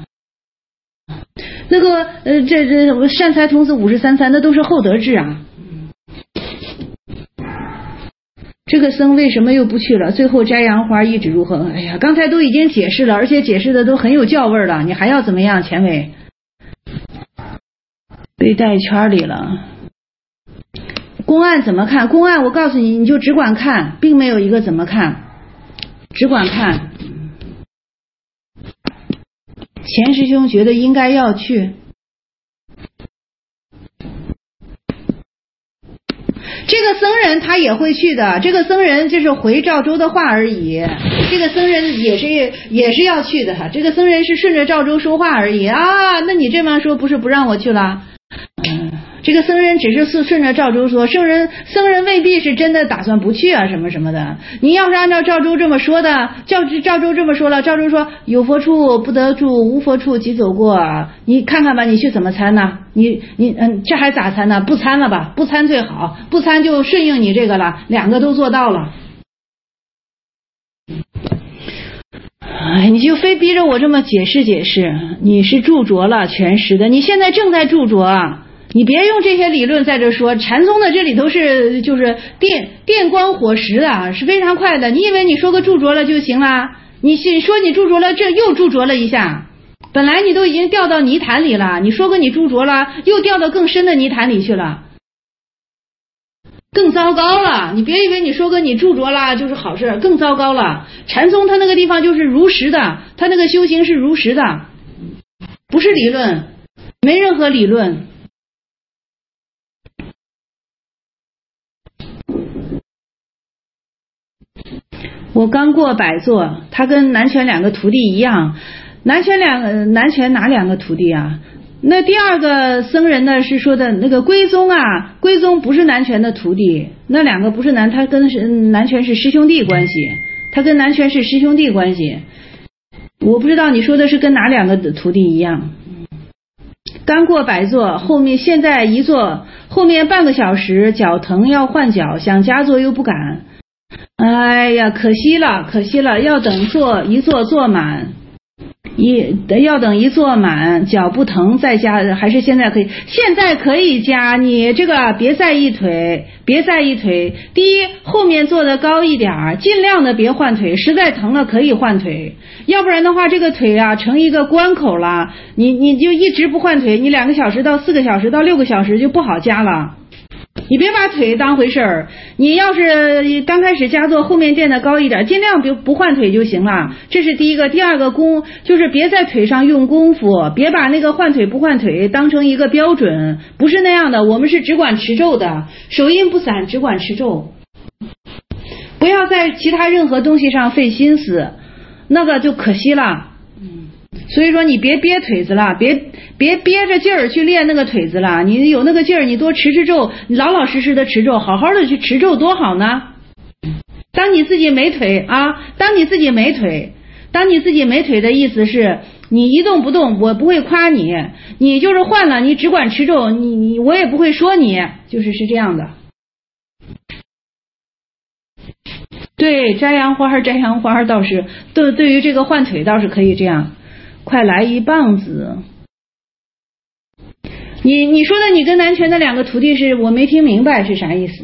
那个呃这这善财童子五十三餐那都是厚德制啊。这个僧为什么又不去了？最后摘杨花一指如何？哎呀，刚才都已经解释了，而且解释的都很有教味了，你还要怎么样？前尾被带圈里了。公案怎么看？公案我告诉你，你就只管看，并没有一个怎么看，只管看。钱师兄觉得应该要去，这个僧人他也会去的，这个僧人就是回赵州的话而已，这个僧人也是也是要去的，这个僧人是顺着赵州说话而已啊。那你这么说不是不让我去了？嗯，这个僧人只是顺着赵州说，僧人僧人未必是真的打算不去啊什么什么的。你要是按照赵州这么说的，赵赵州这么说了，赵州说有佛处不得住，无佛处即走过，你看看吧，你去怎么参呢？你你嗯，这还咋参呢？不参了吧，不参最好，不参就顺应你这个了，两个都做到了。哎，你就非逼着我这么解释解释，你是著着了全实的，你现在正在著着，你别用这些理论在这说。禅宗的这里头是就是电电光火石的，是非常快的。你以为你说个著着了就行了？你说你著着了，这又著着了一下。本来你都已经掉到泥潭里了，你说个你著着了，又掉到更深的泥潭里去了。更糟糕了，你别以为你说个你著着了就是好事，更糟糕了。禅宗他那个地方就是如实的，他那个修行是如实的，不是理论，没任何理论。我刚过百座，他跟南拳两个徒弟一样。南拳两个南拳哪两个徒弟啊？那第二个僧人呢是说的那个归宗啊，归宗不是南拳的徒弟，那两个不是南，他跟南拳是师兄弟关系，他跟南拳是师兄弟关系。我不知道你说的是跟哪两个徒弟一样。刚过百座，后面现在一坐，后面半个小时脚疼要换脚，想加坐又不敢。哎呀，可惜了，可惜了，要等坐一坐坐满。一要等一坐满，脚不疼再加，还是现在可以？现在可以加，你这个别在意腿，别在意腿。第一，后面坐的高一点，尽量的别换腿，实在疼了可以换腿，要不然的话，这个腿啊成一个关口了，你你就一直不换腿，你两个小时到四个小时到六个小时就不好加了。你别把腿当回事儿，你要是刚开始加坐，后面垫的高一点，尽量别不换腿就行了。这是第一个。第二个功就是别在腿上用功夫，别把那个换腿不换腿当成一个标准，不是那样的。我们是只管持咒的，手印不散，只管持咒，不要在其他任何东西上费心思，那个就可惜了。所以说你别憋腿子了，别别憋着劲儿去练那个腿子了，你有那个劲儿，你多持持咒，你老老实实的持咒，好好的去持咒多好呢。当你自己没腿啊，当你自己没腿，当你自己没腿的意思是你一动不动，我不会夸你，你就是换了，你只管持咒，你你我也不会说你，就是是这样的。对，摘杨花摘杨花倒是对，对于这个换腿倒是可以这样。快来一棒子。 你你说的你跟南拳的两个徒弟是我没听明白是啥意思？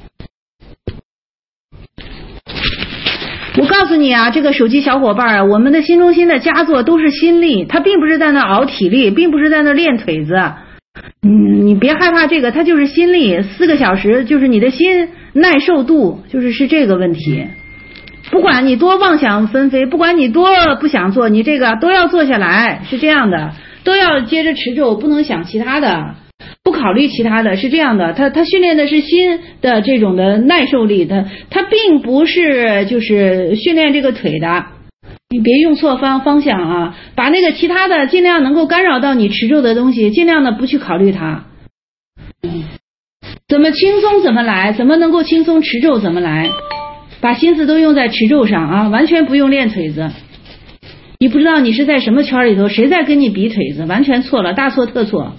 我告诉你啊，这个手机小伙伴啊，我们的心中心的佳作都是心力，他并不是在那熬体力，并不是在那练腿子。嗯，你别害怕这个，它就是心力，四个小时就是你的心耐受度，就是是这个问题。不管你多妄想纷飞，不管你多不想做，你这个都要做下来，是这样的，都要接着持咒，不能想其他的，不考虑其他的，是这样的。他他训练的是心的这种的耐受力，他他并不是就是训练这个腿的。你别用错方方向啊，把那个其他的尽量能够干扰到你持咒的东西，尽量的不去考虑它。怎么轻松怎么来，怎么能够轻松持咒怎么来，把心思都用在持咒上啊，完全不用练腿子。你不知道你是在什么圈里头，谁在跟你比腿子，完全错了，大错特错。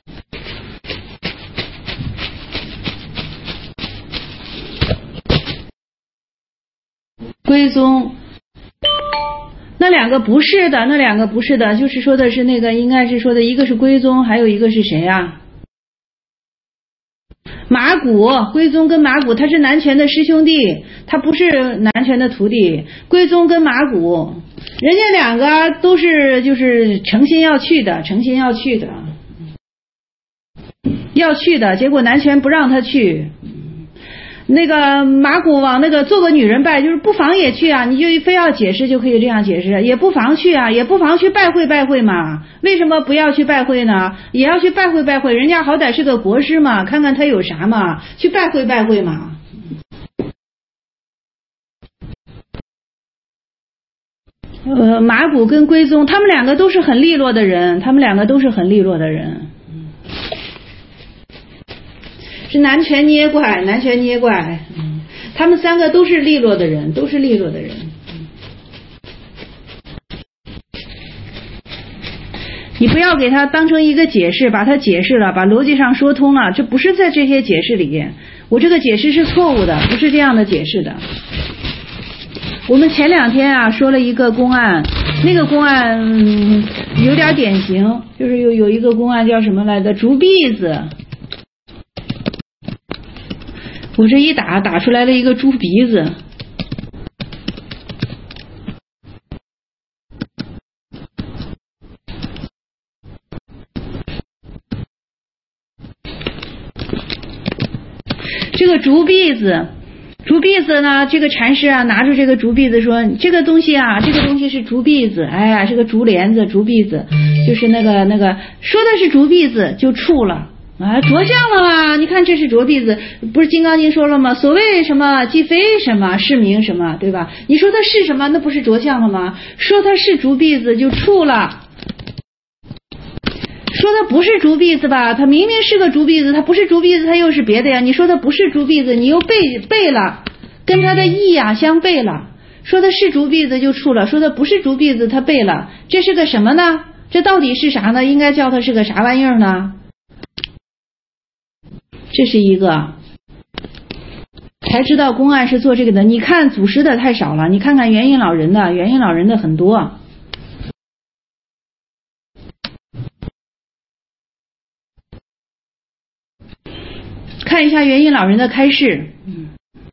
归宗那两个不是的，那两个不是的，就是说的是那个，应该是说的一个是归宗，还有一个是谁啊？马古，归宗跟马古，他是南拳的师兄弟，他不是南拳的徒弟。归宗跟马古，人家两个都是就是诚心要去的，诚心要去的，要去的，结果南拳不让他去。那个马古往那个做个女人拜，就是不妨也去啊，你就非要解释就可以这样解释，也不妨去啊，也不妨去拜会拜会嘛。为什么不要去拜会呢？也要去拜会拜会，人家好歹是个国师嘛，看看他有啥嘛，去拜会拜会嘛。呃，马古跟归宗，他们两个都是很利落的人，他们两个都是很利落的人。是南拳捏怪，南拳捏怪，嗯，他们三个都是利落的人，都是利落的人。你不要给他当成一个解释，把它解释了，把逻辑上说通了，这不是在这些解释里，我这个解释是错误的，不是这样的解释的。我们前两天啊说了一个公案，那个公案、嗯、有点典型，就是有有一个公案叫什么来着？竹篦子。我这一打打出来了一个猪鼻子，这个竹篦子，竹篦子呢，这个禅师啊拿出这个竹篦子说，这个东西啊，这个东西是竹篦子，哎呀，这个竹帘子，竹篦子，就是那个那个说的是竹篦子就触了。啊，着相了嘛？你看这是着篦子，不是《金刚经》说了吗？所谓什么即非什么，是名什么，对吧？你说它是什么，那不是着相了吗？说它是竹篦子就触了，说它不是竹篦子吧？它明明是个竹篦子，它不是竹篦子，它又是别的呀。你说它不是竹篦子，你又背背了，跟它的意啊相背了。说它是竹篦子就触了，说它不是竹篦子，它背了，这是个什么呢？这到底是啥呢？应该叫它是个啥玩意儿呢？这是一个才知道公案是做这个的。你看祖师的太少了，你看看元音老人的，元音老人的很多。看一下元音老人的开示。嗯，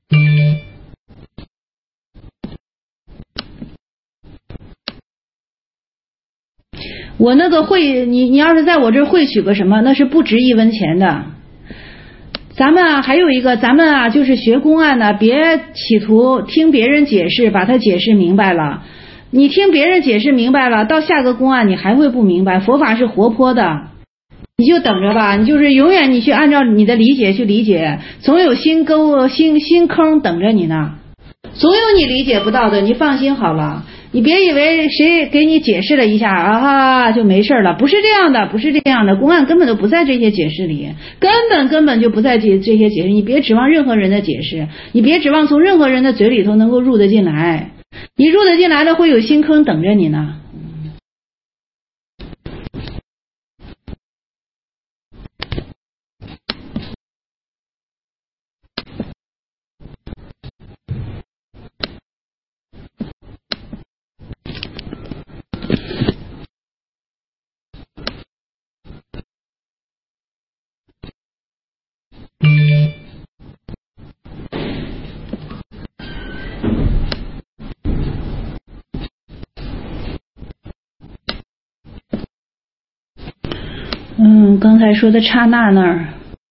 我那个会，你你要是在我这汇取个什么，那是不值一文钱的。咱们啊，还有一个，咱们啊，就是学公案呢，别企图听别人解释，把它解释明白了。你听别人解释明白了，到下个公案你还会不明白。佛法是活泼的，你就等着吧，你就是永远你去按照你的理解去理解，总有新沟新新坑等着你呢，总有你理解不到的，你放心好了。你别以为谁给你解释了一下啊就没事了，不是这样的，不是这样的，公案根本都不在这些解释里，根本根本就不在这这些解释，你别指望任何人的解释，你别指望从任何人的嘴里头能够入得进来，你入得进来了会有新坑等着你呢。 嗯，刚才说的刹那那儿。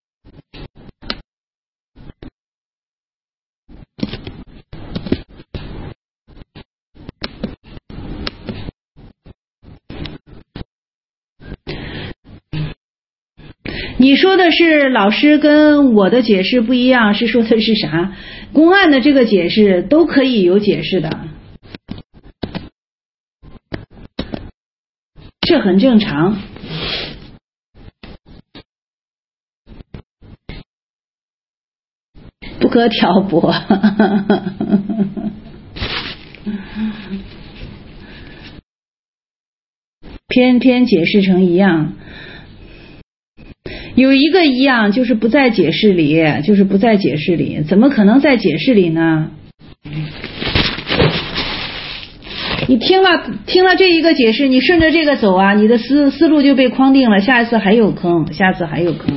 你说的是老师跟我的解释不一样，是说的是啥？公案的这个解释都可以有解释的，这很正常。不可挑拨。偏偏解释成一样。有一个一样，就是不在解释里，就是不在解释里，怎么可能在解释里呢？你听了听了这一个解释，你顺着这个走啊，你的思思路就被框定了，下一次还有坑，下次还有坑。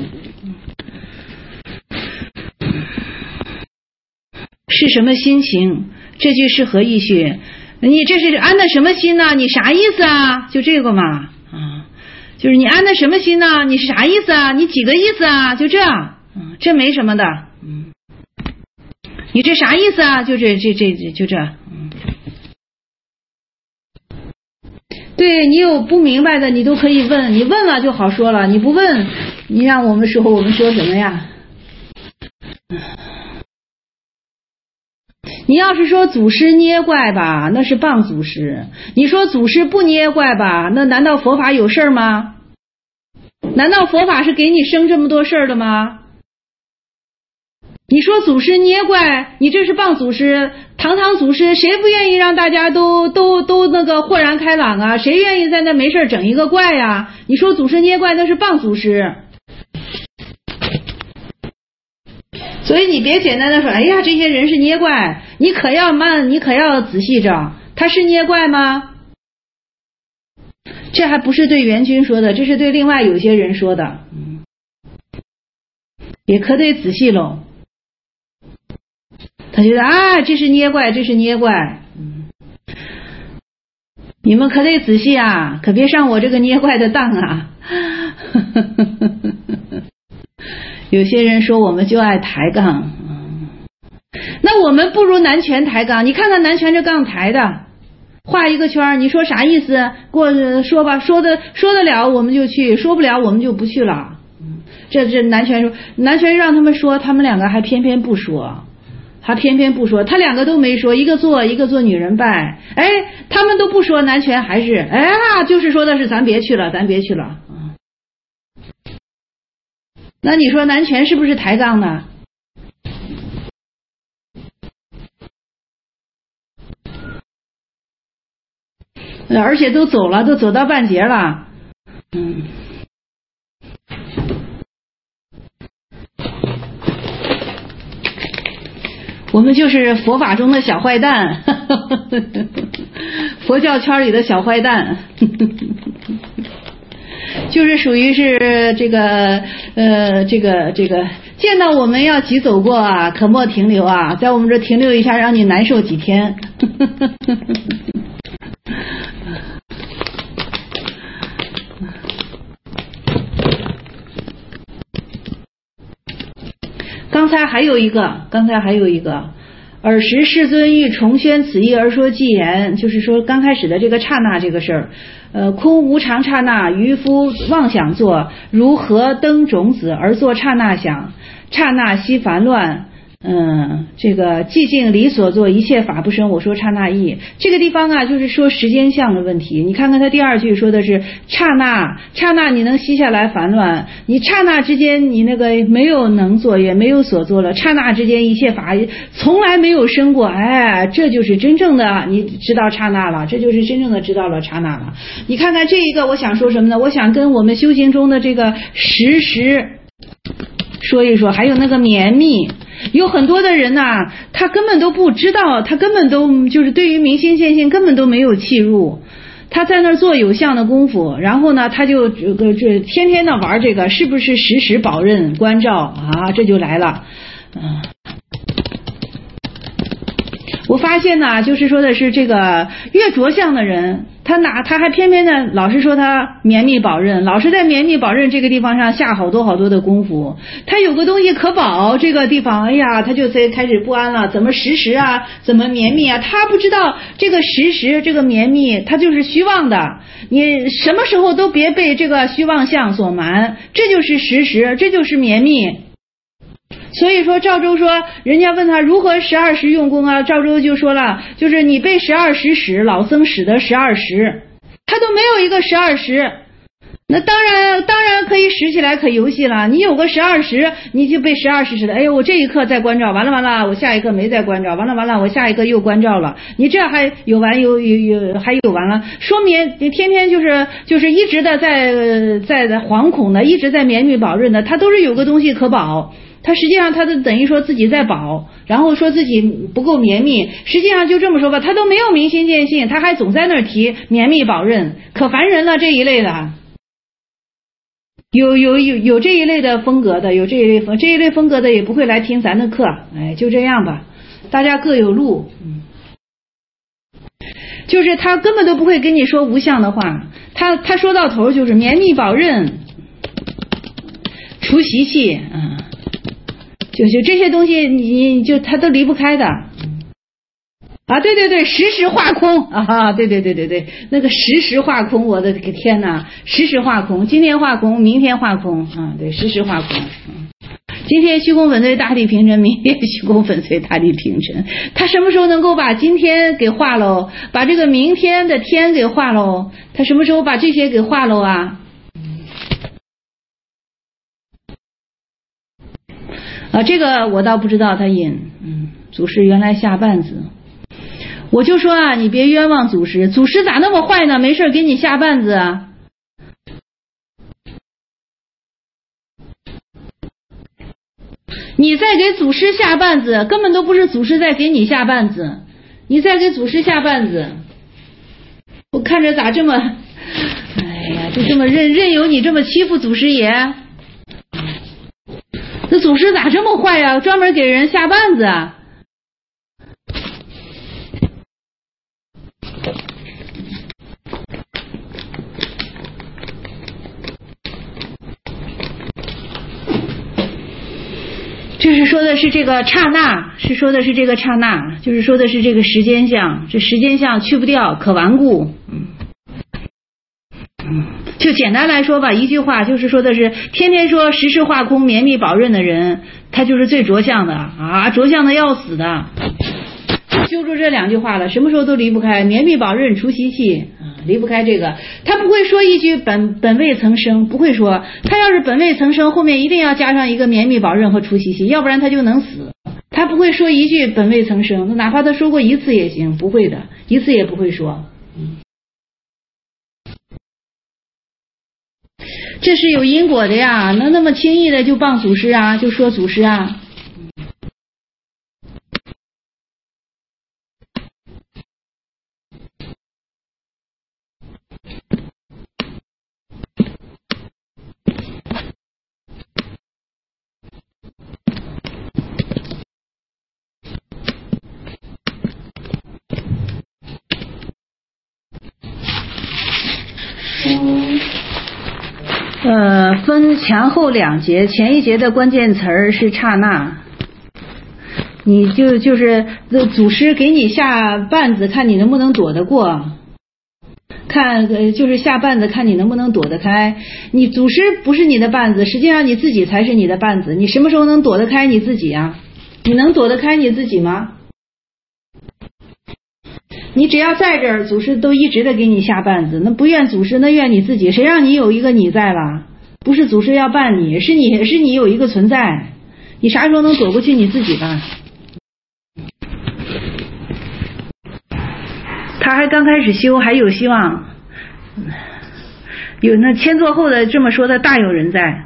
是什么心情？这句是何意绪？你这是安的什么心呢？你啥意思啊？就这个嘛，啊。就是你安的什么心呢？你是啥意思啊？你几个意思啊？就这，嗯，这没什么的，嗯，你这啥意思啊？就这这这就这，嗯，对你有不明白的，你都可以问，你问了就好说了，你不问，你让我们说，我们说什么呀？你要是说祖师捏怪吧，那是谤祖师；你说祖师不捏怪吧，那难道佛法有事儿吗？难道佛法是给你生这么多事儿的吗？你说祖师捏怪，你这是谤祖师。堂堂祖师，谁不愿意让大家都都都那个豁然开朗啊？谁愿意在那没事整一个怪呀、啊？你说祖师捏怪，那是谤祖师。所以你别简单的说，哎呀，这些人是捏怪，你可要慢，你可要仔细着，他是捏怪吗？这还不是对元君说的，这是对另外有些人说的，嗯，也可得仔细喽。他觉得啊，这是捏怪，这是捏怪，嗯，你们可得仔细啊，可别上我这个捏怪的当啊。有些人说我们就爱抬杠，嗯，那我们不如南拳抬杠。你看看南拳这杠抬的，画一个圈，你说啥意思？给我说吧，说的说得了我们就去，说不了我们就不去了。嗯，这这南拳说，南拳让他们说，他们两个还偏偏不说，还偏偏不说，他两个都没说，一个做一个做女人拜，哎，他们都不说，南拳还是哎呀，就是说的是咱别去了，咱别去了。那你说南拳是不是抬杠呢？而且都走了，都走到半截了，嗯，我们就是佛法中的小坏蛋，佛教圈里的小坏蛋。就是属于是这个呃这个这个见到我们要急走过啊，可莫停留啊，在我们这停留一下让你难受几天。刚才还有一个刚才还有一个尔时世尊欲重宣此意而说偈言，就是说刚开始的这个刹那这个事儿，呃，空无常刹那，渔夫妄想作，如何登种子而作刹那想，刹那悉烦乱。嗯，这个寂静理所作，一切法不生。我说刹那意，这个地方啊，就是说时间相的问题。你看看他第二句说的是刹那，刹那你能息下来烦乱，你刹那之间你那个没有能做，也没有所做了，刹那之间一切法从来没有生过。哎，这就是真正的你知道刹那了，这就是真正的知道了刹那了。你看看这一个，我想说什么呢？我想跟我们修行中的这个实时说一说，还有那个绵密。有很多的人呐、啊，他根本都不知道，他根本都就是对于明心见性根本都没有契入，他在那儿做有相的功夫，然后呢，他就这个这天天的玩这个，是不是时时保任关照啊？这就来了，嗯。我我发现呢，就是说的是这个越着相的人，他哪他还偏偏的老是说他绵密保任，老是在绵密保任这个地方上下好多好多的功夫。他有个东西可保，这个地方，哎呀，他就在开始不安了，怎么实时啊，怎么绵密啊？他不知道这个实时，这个绵密，它就是虚妄的。你什么时候都别被这个虚妄相所瞒，这就是实时，这就是绵密。所以说赵州说，人家问他如何十二时用功啊，赵州就说了，就是你背十二时使，老僧使得十二时，他都没有一个十二时。那当然当然可以使起来可游戏了，你有个十二时，你就背十二时使的，哎呦我这一刻在关照，完了完了我下一刻没在关照，完了完了我下一刻又关照了，你这还有完有有有还有完了，说明你天天就是就是一直的在在惶恐的，一直在绵密保润的，他都是有个东西可保。他实际上他都等于说自己在保，然后说自己不够绵密，实际上就这么说吧，他都没有明心见性，他还总在那儿提绵密保任，可烦人了这一类的。有有有有这一类的风格的，有这一类风这一类风格的也不会来听咱的课，哎，就这样吧，大家各有路。嗯，就是他根本都不会跟你说无相的话，他他说到头就是绵密保任，除习气，嗯。就就这些东西你就他都离不开的啊，对对对，时时化空啊，对对对对对，那个时时化空，我的个天哪，时时化空，今天化空，明天化空啊，对，时时化空。嗯，今天虚空粉碎大地平沉，明天虚空粉碎大地平沉，他什么时候能够把今天给化喽？把这个明天的天给化喽？他什么时候把这些给化喽啊？啊，这个我倒不知道他引，嗯，祖师原来下绊子，我就说啊，你别冤枉祖师，祖师咋那么坏呢？没事给你下绊子啊。你在给祖师下绊子，根本都不是祖师在给你下绊子，你在给祖师下绊子。我看着咋这么，哎呀，就这么任任由你这么欺负祖师爷。这祖师咋这么坏呀、啊？专门给人下绊子啊！就是说的是这个刹那，是说的是这个刹那，就是说的是这个时间相，这时间相去不掉，可顽固。嗯嗯，就简单来说吧，一句话就是说的是，天天说时时化空、绵密保任的人，他就是最着相的啊，着相的要死的。揪住这两句话了，什么时候都离不开绵密保任、除习气啊，离不开这个。他不会说一句本本未曾生，不会说。他要是本未曾生，后面一定要加上一个绵密保任和除习气，要不然他就能死。他不会说一句本未曾生，哪怕他说过一次也行，不会的，一次也不会说。嗯。这是有因果的呀，能那么轻易的就谤祖师啊，就说祖师啊。呃，分前后两节，前一节的关键词儿是刹那，你就就是祖师给你下绊子，看你能不能躲得过，看就是下绊子，看你能不能躲得开。你祖师不是你的绊子，实际上你自己才是你的绊子。你什么时候能躲得开你自己啊？你能躲得开你自己吗？你只要在这儿，祖师都一直的给你下绊子，那不怨祖师，那怨你自己。谁让你有一个你在了？不是祖师要绊你，是你是你有一个存在。你啥时候能躲过去你自己吧？他还刚开始修，还有希望。有那千座后的这么说的大有人在。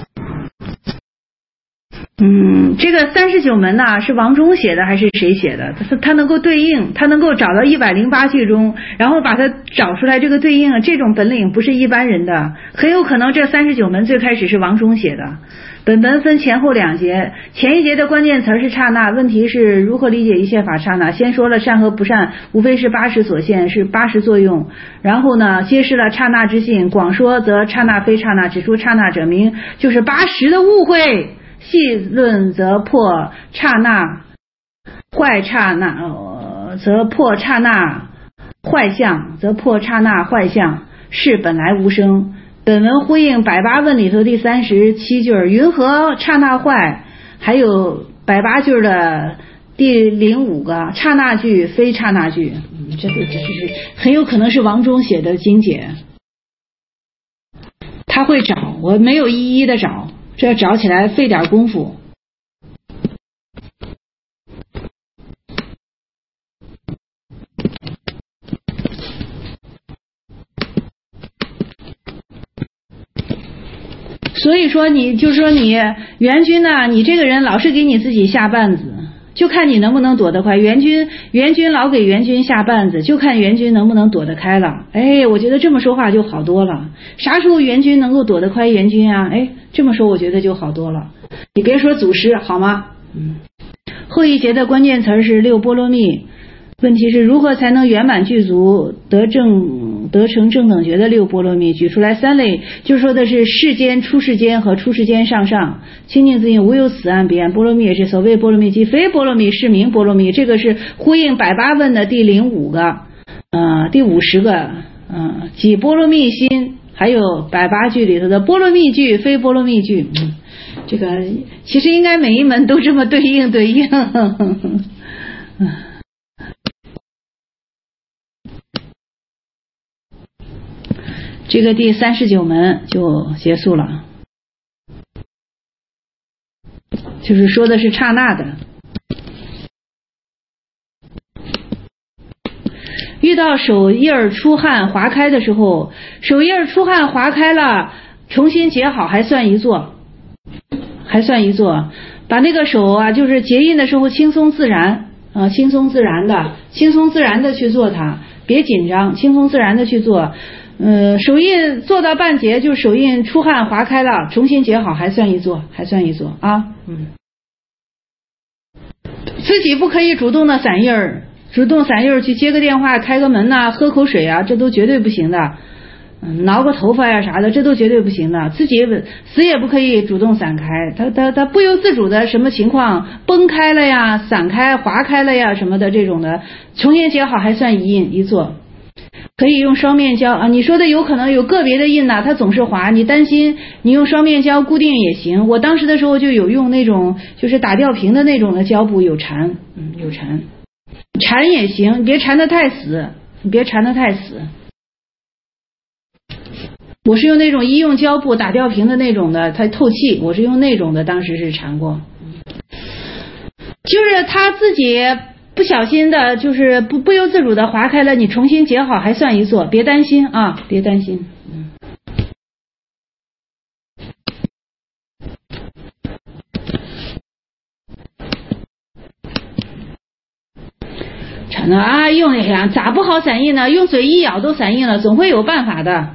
嗯，这个三十九门呐，是王中写的还是谁写的？他他能够对应，他能够找到一百零八句中，然后把它找出来这个对应，这种本领不是一般人的，很有可能这三十九门最开始是王中写的。 本本分前后两节，前一节的关键词是刹那，问题是如何理解一切法刹那。先说了善和不善无非是八识所现，是八识作用，然后呢揭示了刹那之性，广说则刹那非刹那，指出刹那者明就是八识的误会，细论则破刹那坏刹那、呃、则破刹那坏相，则破刹那坏相，是本来无生。本文呼应百八问里头第三十七句云何刹那坏，还有百八句的第零五个刹那句非刹那句，嗯，这个这是很有可能是王中写的经解，他会找，我没有一一的找，这要找起来费点功夫。所以说你就说你元君呢、啊，你这个人老是给你自己下绊子，就看你能不能躲得快。元君元君老给元君下绊子，就看元君能不能躲得开了。哎，我觉得这么说话就好多了。啥时候元君能够躲得开元君啊？哎，这么说我觉得就好多了。你别说祖师好吗？嗯。后一节的关键词是六波罗蜜，问题是如何才能圆满具足得正得成正等觉的六波罗蜜？举出来三类，就说的是世间、出世间和出世间上上。清净自性无有此岸彼岸，波罗蜜也是所谓波罗蜜即非波罗蜜，是名波罗蜜。这个是呼应百八问的第零五个，呃，第五十个，呃，即波罗蜜心，还有百八句里头的波罗蜜句、非波罗蜜句。嗯，这个其实应该每一门都这么对应对应。这个第三十九门就结束了，就是说的是刹那的。遇到手印儿出汗划开的时候，手印儿出汗划开了，重新结好还算一做，还算一做。把那个手啊，就是结印的时候轻松自然啊，轻松自然的，轻松自然的去做它，别紧张，轻松自然的去做。呃，手印做到半截，就手印出汗划开了，重新结好还算一做，还算一做啊。嗯，自己不可以主动的散印儿，主动散印儿去接个电话、开个门呐、啊、喝口水啊，这都绝对不行的。嗯，挠个头发呀啥的，这都绝对不行的。自己死也不可以主动散开，他他他不由自主的什么情况崩开了呀、散开、划开了呀什么的这种的，重新结好还算一印一做。可以用双面胶啊，你说的有可能有个别的印呐、啊，它总是滑，你担心你用双面胶固定也行。我当时的时候就有用那种就是打吊瓶的那种的胶布，有缠，嗯，有缠，缠也行，别缠得太死，你别缠得太死。我是用那种医用胶布打吊瓶的那种的，它透气，我是用那种的，当时是缠过。就是他自己不小心的，就是不不由自主的划开了，你重新结好还算一做，别担心啊，别担心。嗯，缠的啊，用那样咋不好散印呢？用嘴一咬都散印了，总会有办法的。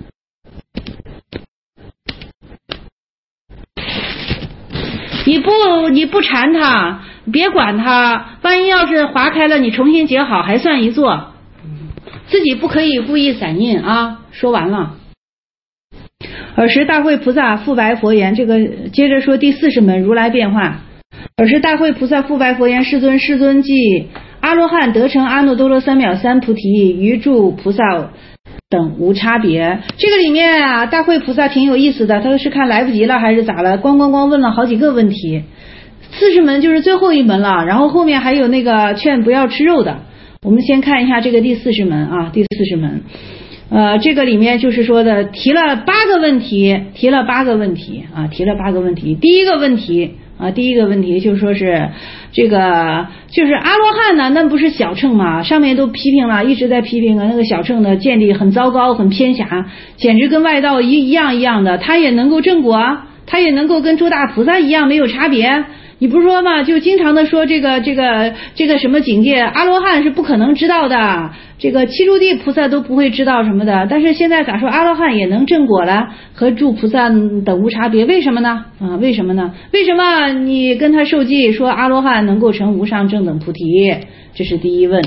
你不你不缠它，别管它，万一要是划开了，你重新结好还算一做，自己不可以故意散印啊。说完了。尔时大慧菩萨复白佛言，这个接着说第四十门如来变化。尔时大慧菩萨复白佛言，世尊，世尊即阿罗汉得成阿耨多罗三藐三菩提，于诸菩萨等无差别。这个里面啊，大慧菩萨挺有意思的，他是看来不及了还是咋了，咣咣咣问了好几个问题。四十门就是最后一门了，然后后面还有那个劝不要吃肉的。我们先看一下这个第四十门啊，第四十门，呃，这个里面就是说的提了八个问题，提了八个问题啊，提了八个问题。第一个问题啊，第一个问题就说是这个就是阿罗汉呢，那不是小乘嘛，上面都批评了，一直在批评啊，那个小乘的见地很糟糕，很偏狭，简直跟外道一一样一样的，他也能够正果，他也能够跟诸大菩萨一样没有差别。 你不是说嘛，就经常的说这个这个这个什么境界，阿罗汉是不可能知道的，这个七诸地菩萨都不会知道什么的。但是现在咋说阿罗汉也能证果了，和诸菩萨的无差别？为什么呢？啊，为什么呢？为什么你跟他受记说阿罗汉能够成无上正等菩提？这是第一问。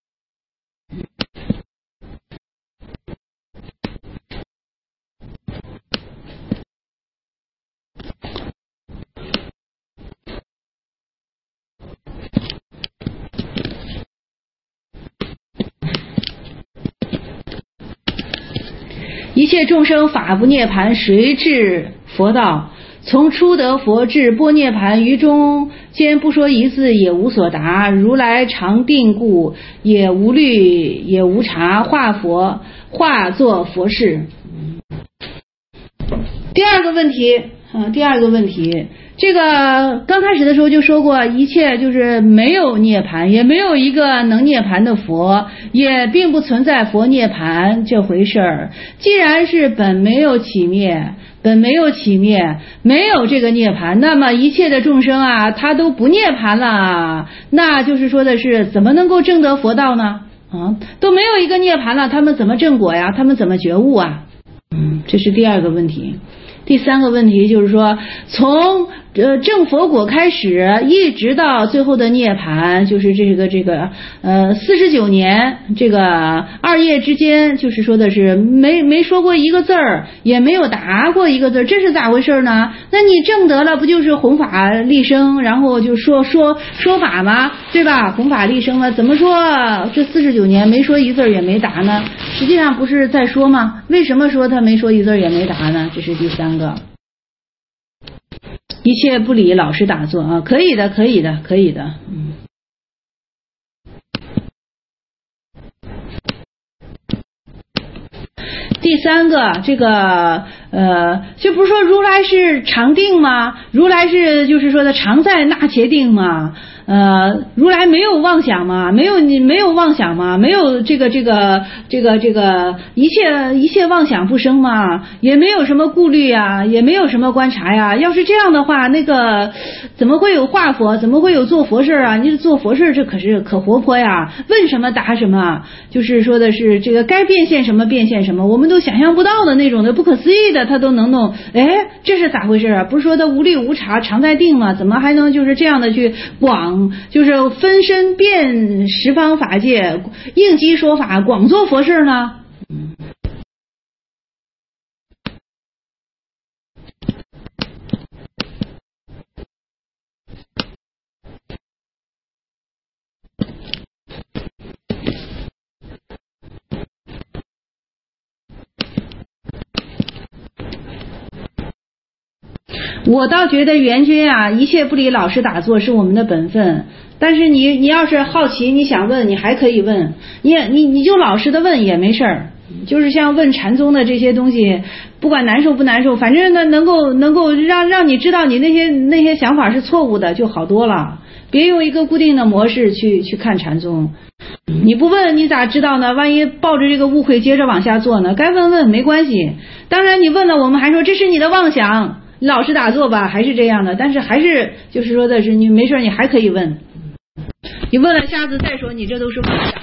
一切众生法不涅盘，谁至佛道？从初得佛至般涅盘，于中间不说一字，也无所答。如来常定故，也无虑，也无察。化佛，化作佛事。第二个问题，嗯，第二个问题。这个刚开始的时候就说过，一切就是没有涅槃，也没有一个能涅槃的佛，也并不存在佛涅槃这回事儿。既然是本没有起灭，本没有起灭，没有这个涅槃，那么一切的众生啊，他都不涅槃了，那就是说的是怎么能够证得佛道呢？啊，都没有一个涅槃了，他们怎么证果呀？他们怎么觉悟啊？嗯，这是第二个问题。第三个问题就是说，从呃证佛果开始，一直到最后的涅槃，就是这个这个呃四十九年，这个二业之间，就是说的是没没说过一个字儿，也没有答过一个字儿，这是咋回事呢？那你证得了，不就是弘法利生，然后就说说说法吗？对吧？弘法利生了，怎么说这四十九年没说一字儿也没答呢？实际上不是在说吗？为什么说他没说一字儿也没答呢？这是第三个。一切不理，老实打坐啊，可以的，可以的，可以的，嗯。第三个，这个呃，就不是说如来是常定吗？如来是就是说的常在那伽定吗？呃，如来没有妄想吗？没有你没有妄想吗？没有这个这个这个这个一切一切妄想不生吗？也没有什么顾虑呀，也没有什么观察呀。要是这样的话，那个怎么会有化佛？怎么会有做佛事啊？你做佛事这可是可活泼呀，问什么答什么，就是说的是这个该变现什么变现什么，我们都想象不到的那种的不可思议的，他都能弄。哎，这是咋回事啊？不是说他无虑无察常在定吗？怎么还能就是这样的去广？就是分身遍十方法界，应机说法，广做佛事呢？我倒觉得元君啊，一切不理，老实打坐是我们的本分。但是你你要是好奇，你想问，你还可以问，你你你就老实的问也没事儿。就是像问禅宗的这些东西，不管难受不难受，反正呢能够能够让让你知道你那些那些想法是错误的就好多了。别用一个固定的模式去去看禅宗。你不问你咋知道呢？万一抱着这个误会接着往下做呢？该问问没关系。当然你问了，我们还说这是你的妄想。老实打坐吧，还是这样的，但是还是就是说的是你没事你还可以问，你问了下次再说你这都是妄想。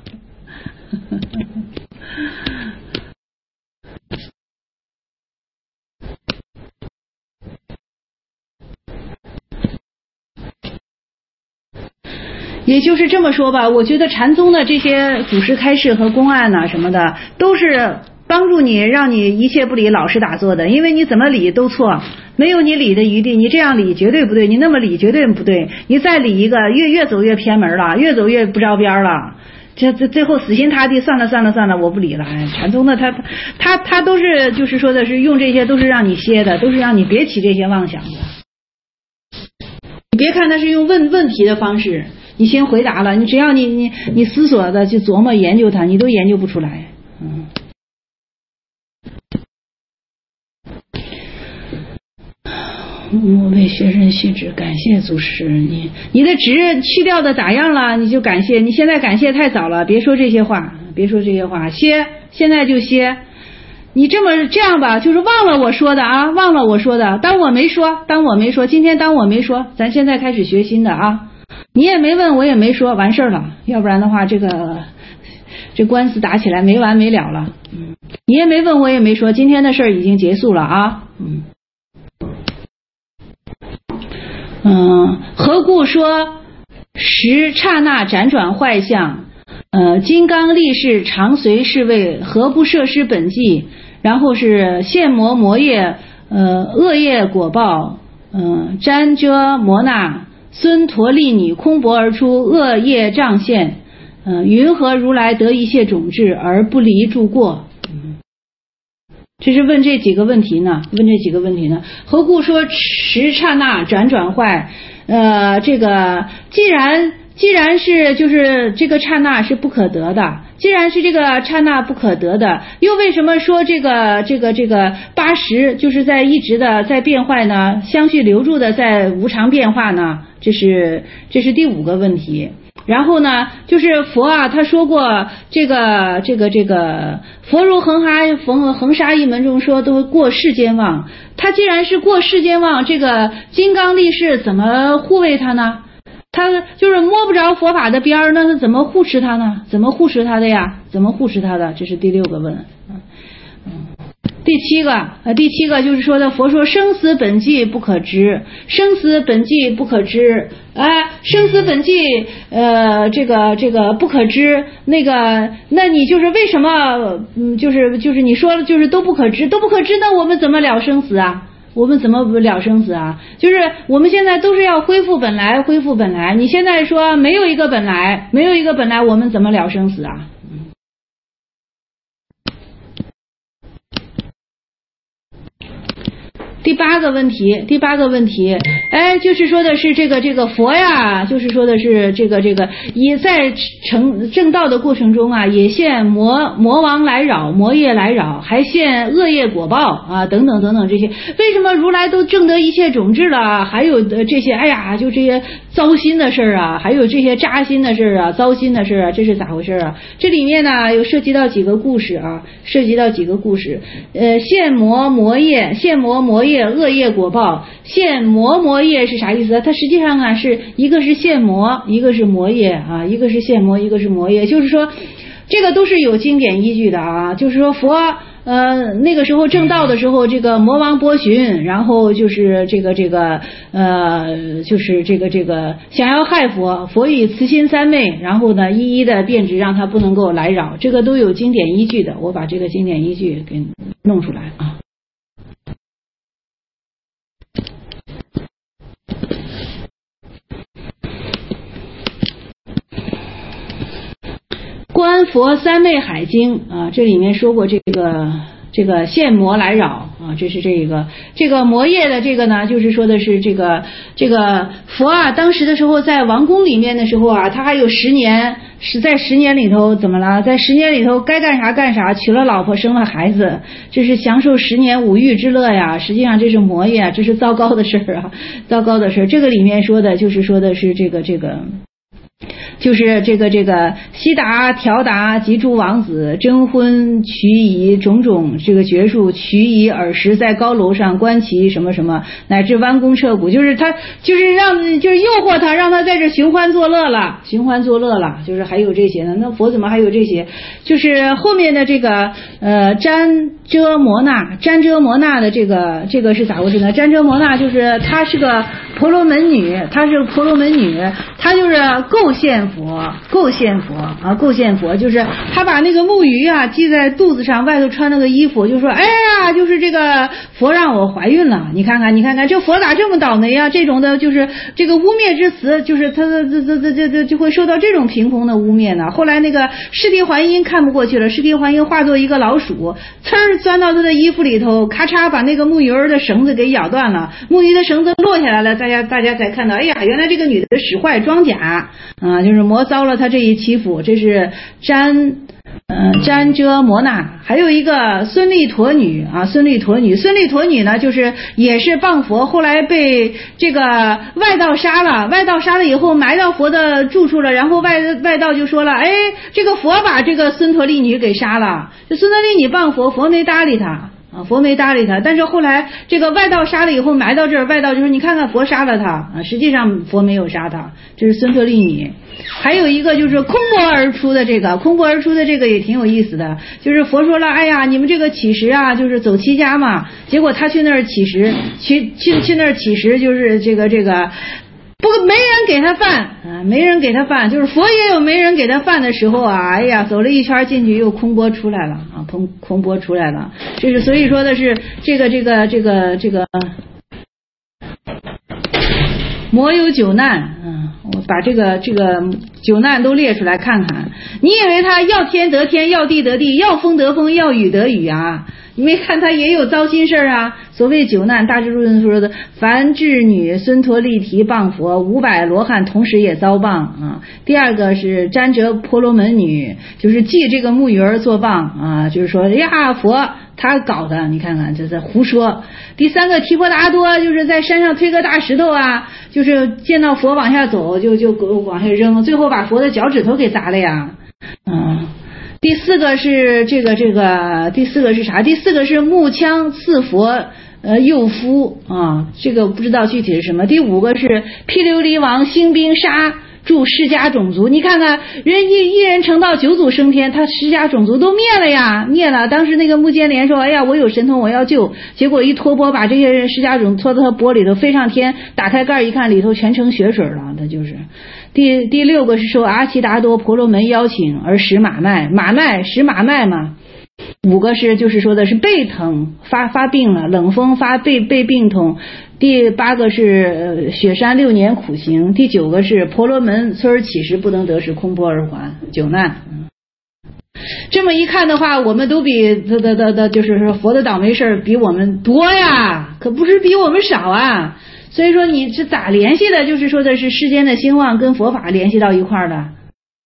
也就是这么说吧，我觉得禅宗的这些祖师开示和公案啊什么的，都是帮助你让你一切不理，老实打坐的。因为你怎么理都错，没有你理的余地，你这样理绝对不对，你那么理绝对不对，你再理一个越越走越偏门了，越走越不着边了，这这最后死心塌地，算了算了算了，我不理了。哎，禅宗的他他他都是就是说的是用这些都是让你歇的，都是让你别起这些妄想的。你别看他是用问问题的方式，你先回答了，你只要你你你思索的去琢磨研究它，你都研究不出来。嗯。我为学生续旨，感谢祖师。你你的职去掉的咋样了？你就感谢。你现在感谢太早了，别说这些话，别说这些话，歇，现在就歇。 你这么这样吧，就是忘了我说的啊，忘了我说的，当我没说，当我没说，今天当我没说，咱现在开始学新的啊。你也没问，我也没说，完事儿了，要不然的话，这个这官司打起来没完没了了。嗯，你也没问，我也没说，今天的事儿已经结束了啊。嗯，嗯，何故说时刹那辗转坏相？呃，金刚力士常随侍卫，何不摄施本纪？然后是现魔魔业，呃，恶业果报，呃，瞻遮摩那，孙陀利女空薄而出，恶业障现，呃，云何如来得一切种智而不离住过？嗯，这是问这几个问题呢？问这几个问题呢？何故说时刹那转转坏？呃，这个既然。既然是就是这个刹那是不可得的，既然是这个刹那不可得的，又为什么说这个这个这个八十就是在一直的在变坏呢？相续留住的在无常变化呢？这是这是第五个问题。然后呢，就是佛啊，他说过这个这个这个佛如恒沙恒恒沙一门中说都过世间望，他既然是过世间望，这个金刚力士怎么护卫他呢？他就是摸不着佛法的边儿，那他怎么护持他呢？怎么护持他的呀？怎么护持他的？这是第六个问。嗯嗯，第七个呃，第七个就是说的佛说生死本纪不可知，生死本纪不可知，哎，生死本纪呃，这个这个不可知，那个那你就是为什么嗯，就是就是你说了就是都不可知，都不可知，那我们怎么了生死啊？我们怎么不了生死啊？就是我们现在都是要恢复本来，恢复本来。你现在说没有一个本来，没有一个本来，我们怎么了生死啊？第八个问题，第八个问题，哎，就是说的是这个这个佛呀，就是说的是这个这个也在成正道的过程中啊，也现魔魔王来扰，魔业来扰，还现恶业果报啊，等等等等这些。为什么如来都证得一切种智了，还有的这些，哎呀，就这些糟心的事儿啊，还有这些扎心的事儿啊，糟心的事儿啊，这是咋回事啊？这里面呢有涉及到几个故事啊，涉及到几个故事，呃，现魔魔业，现魔魔业。恶业果报，现魔魔业是啥意思？它实际上啊是一个是现魔，一个是魔业啊，一个是现魔，一个是魔业，就是说这个都是有经典依据的啊。就是说佛呃那个时候正道的时候，这个魔王波旬，然后就是这个这个呃就是这个这个想要害佛，佛以慈心三昧，然后呢一一的变质，让他不能够来扰，这个都有经典依据的。我把这个经典依据给弄出来啊。观佛三昧海经啊，这里面说过这个这个现魔来扰啊，这是这个这个魔业的这个呢，就是说的是这个这个佛啊，当时的时候在王宫里面的时候啊，他还有十年，是在十年里头怎么了？在十年里头该干啥干啥，娶了老婆生了孩子，这是享受十年五欲之乐呀。实际上这是魔业，这是糟糕的事儿啊，糟糕的事儿。这个里面说的就是说的是这个这个。就是这个这个悉达调达及诸王子征婚瞿夷种种这个绝术，瞿夷尔时在高楼上观其什么什么，乃至弯弓彻骨，就是他就是让就是诱惑他，让他在这寻欢作乐了，寻欢作乐了，就是还有这些呢。那佛怎么还有这些？就是后面的这个呃瞻遮摩那，瞻遮摩那的这个这个是咋回事呢？瞻遮摩那就是她是个婆罗门女，她是婆罗门女，她就是构现佛，构现佛啊，构现佛就是他把那个木鱼啊系在肚子上，外头穿那个衣服，就说哎呀，就是这个佛让我怀孕了，你看看你看看这佛咋这么倒霉啊？这种的就是这个污蔑之词，就是他这这这这这就会受到这种凭空的污蔑呢。后来那个释提桓因看不过去了，释提桓因化作一个老鼠，呲儿钻到他的衣服里头，咔嚓把那个木鱼儿的绳子给咬断了，木鱼的绳子落下来了，大家大家才看到，哎呀，原来这个女的使坏装假啊，就是就是魔遭了他这一欺负，这是詹。嗯，詹遮摩那，还有一个孙利陀女啊，孙利陀女，孙利陀女呢，就是也是谤佛，后来被这个外道杀了，外道杀了以后埋到佛的住处了，然后外外道就说了，哎，这个佛把这个孙陀利女给杀了，这孙陀利女谤佛，佛没搭理他。啊，佛没搭理他，但是后来这个外道杀了以后埋到这儿，外道就说你看看佛杀了他啊，实际上佛没有杀他，这是孙陀利女。还有一个就是空钵而出的这个，空钵而出的这个也挺有意思的，就是佛说了，哎呀，你们这个乞食啊，就是走七家嘛，结果他去那儿乞食，去去去那儿乞食，就是这个这个。不，没人给他饭啊，没人给他饭，就是佛也有没人给他饭的时候啊。哎呀，走了一圈进去又空钵出来了啊，空空钵出来了。这是所以说的是这个这个这个这个魔有九难，嗯，我把这个这个九难都列出来看看。你以为他要天得天，要地得地，要风得风，要雨得雨啊？你没看他也有糟心事啊？所谓九难，大智度论说的，梵志女孙陀利提谤佛，五百罗汉同时也遭谤啊。第二个是詹遮婆罗门女，就是记这个木鱼儿作谤啊，就是说呀佛他搞的，你看看这在胡说。第三个提婆达多，就是在山上推个大石头啊，就是见到佛往下走就就往下扔，最后把佛的脚趾头给砸了呀，嗯。第四个是这个这个，第四个是啥？第四个是木枪刺佛呃诱夫啊，这个不知道具体是什么。第五个是毗琉璃王兴兵杀助释迦种族，你看看人一一人成道九祖升天，他释迦种族都灭了呀，灭了。当时那个目犍连说，哎呀，我有神通，我要救，结果一托钵把这些人释迦种拖到他钵里头飞上天，打开盖一看，里头全成血水了，他就是。第第六个是受阿悉达多婆罗门邀请而使马脉，马脉使马脉嘛。五个是就是说的是背疼发发病了，冷风发背背病痛。第八个是雪山六年苦行。第九个是婆罗门虽而乞食不能得食，空钵而还，九难。这么一看的话，我们都比的的的的就是说佛的倒霉事比我们多呀，可不是比我们少啊。所以说你是咋联系的？就是说的是世间的兴旺跟佛法联系到一块儿的。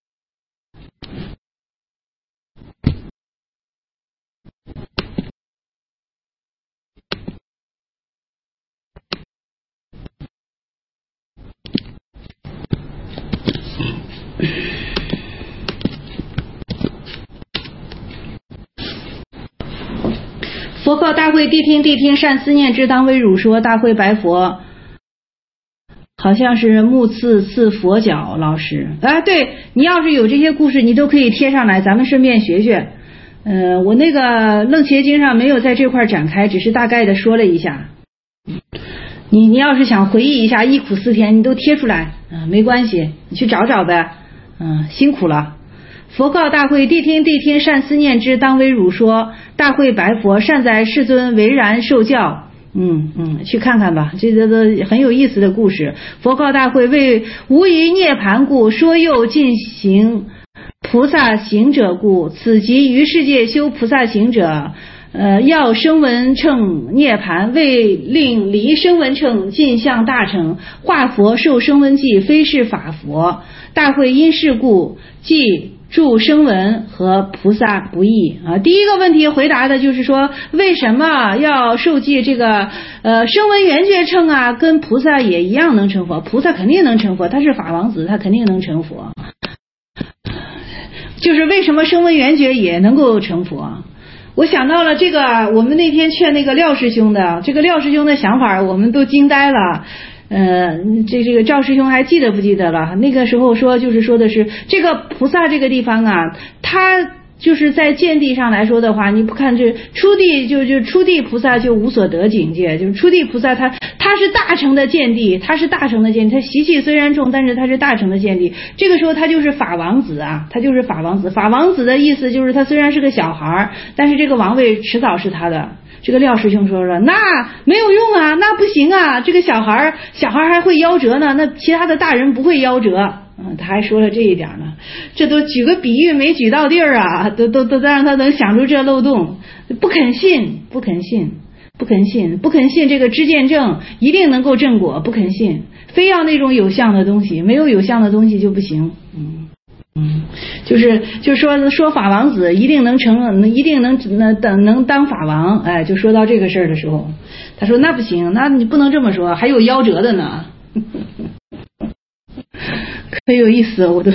佛告大会，谛听谛听，善思念之，当为汝说。大会白佛，好像是木刺刺佛脚老师啊，对，你要是有这些故事你都可以贴上来，咱们顺便学学。呃，我那个楞伽经上没有在这块展开，只是大概的说了一下。你你要是想回忆一下忆苦思甜，你都贴出来啊，没关系，你去找找呗，嗯，辛苦了。佛告大会，谛听谛听，善思念之，当为汝说。大会白佛，善哉世尊，唯然受教。嗯嗯，去看看吧，这个都很有意思的故事。佛告大会，为无余涅盘故，说又进行菩萨行者故，此即于世界修菩萨行者，呃，要声闻乘涅盘，为令离声闻乘，尽向大乘，化佛受声闻记，非是法佛。大会因是故，即助声闻和菩萨不异啊。第一个问题回答的就是说，为什么要受记这个呃声闻缘觉乘啊？跟菩萨也一样能成佛，菩萨肯定能成佛，他是法王子，他肯定能成佛。就是为什么声闻缘觉也能够成佛？我想到了这个，我们那天劝那个廖师兄的，这个廖师兄的想法，我们都惊呆了。呃，这这个赵师兄还记得不记得了？那个时候说，就是说的是这个菩萨这个地方啊，他就是在见地上来说的话，你不看这初地就就初地菩萨就无所得境界，就是初地菩萨他他是大乘的见地，他是大乘的见地，他习气虽然重，但是他是大乘的见地。这个时候他就是法王子啊，他就是法王子。法王子的意思就是他虽然是个小孩，但是这个王位迟早是他的。这个廖师兄说说，那没有用啊，那不行啊，这个小孩小孩还会夭折呢，那其他的大人不会夭折。嗯，他还说了这一点呢，这都举个比喻没举到地儿啊，都都都让他能想出这漏洞，不肯信，不肯信，不肯信，不肯信这个知见证一定能够正果，不肯信。 非要那种有相的东西，没有有相的东西就不行。嗯嗯，就是就是说说法王子一定能成，一定能能能能当法王。哎，就说到这个事儿的时候，他说那不行，那你不能这么说，还有夭折的呢。可有意思，我都。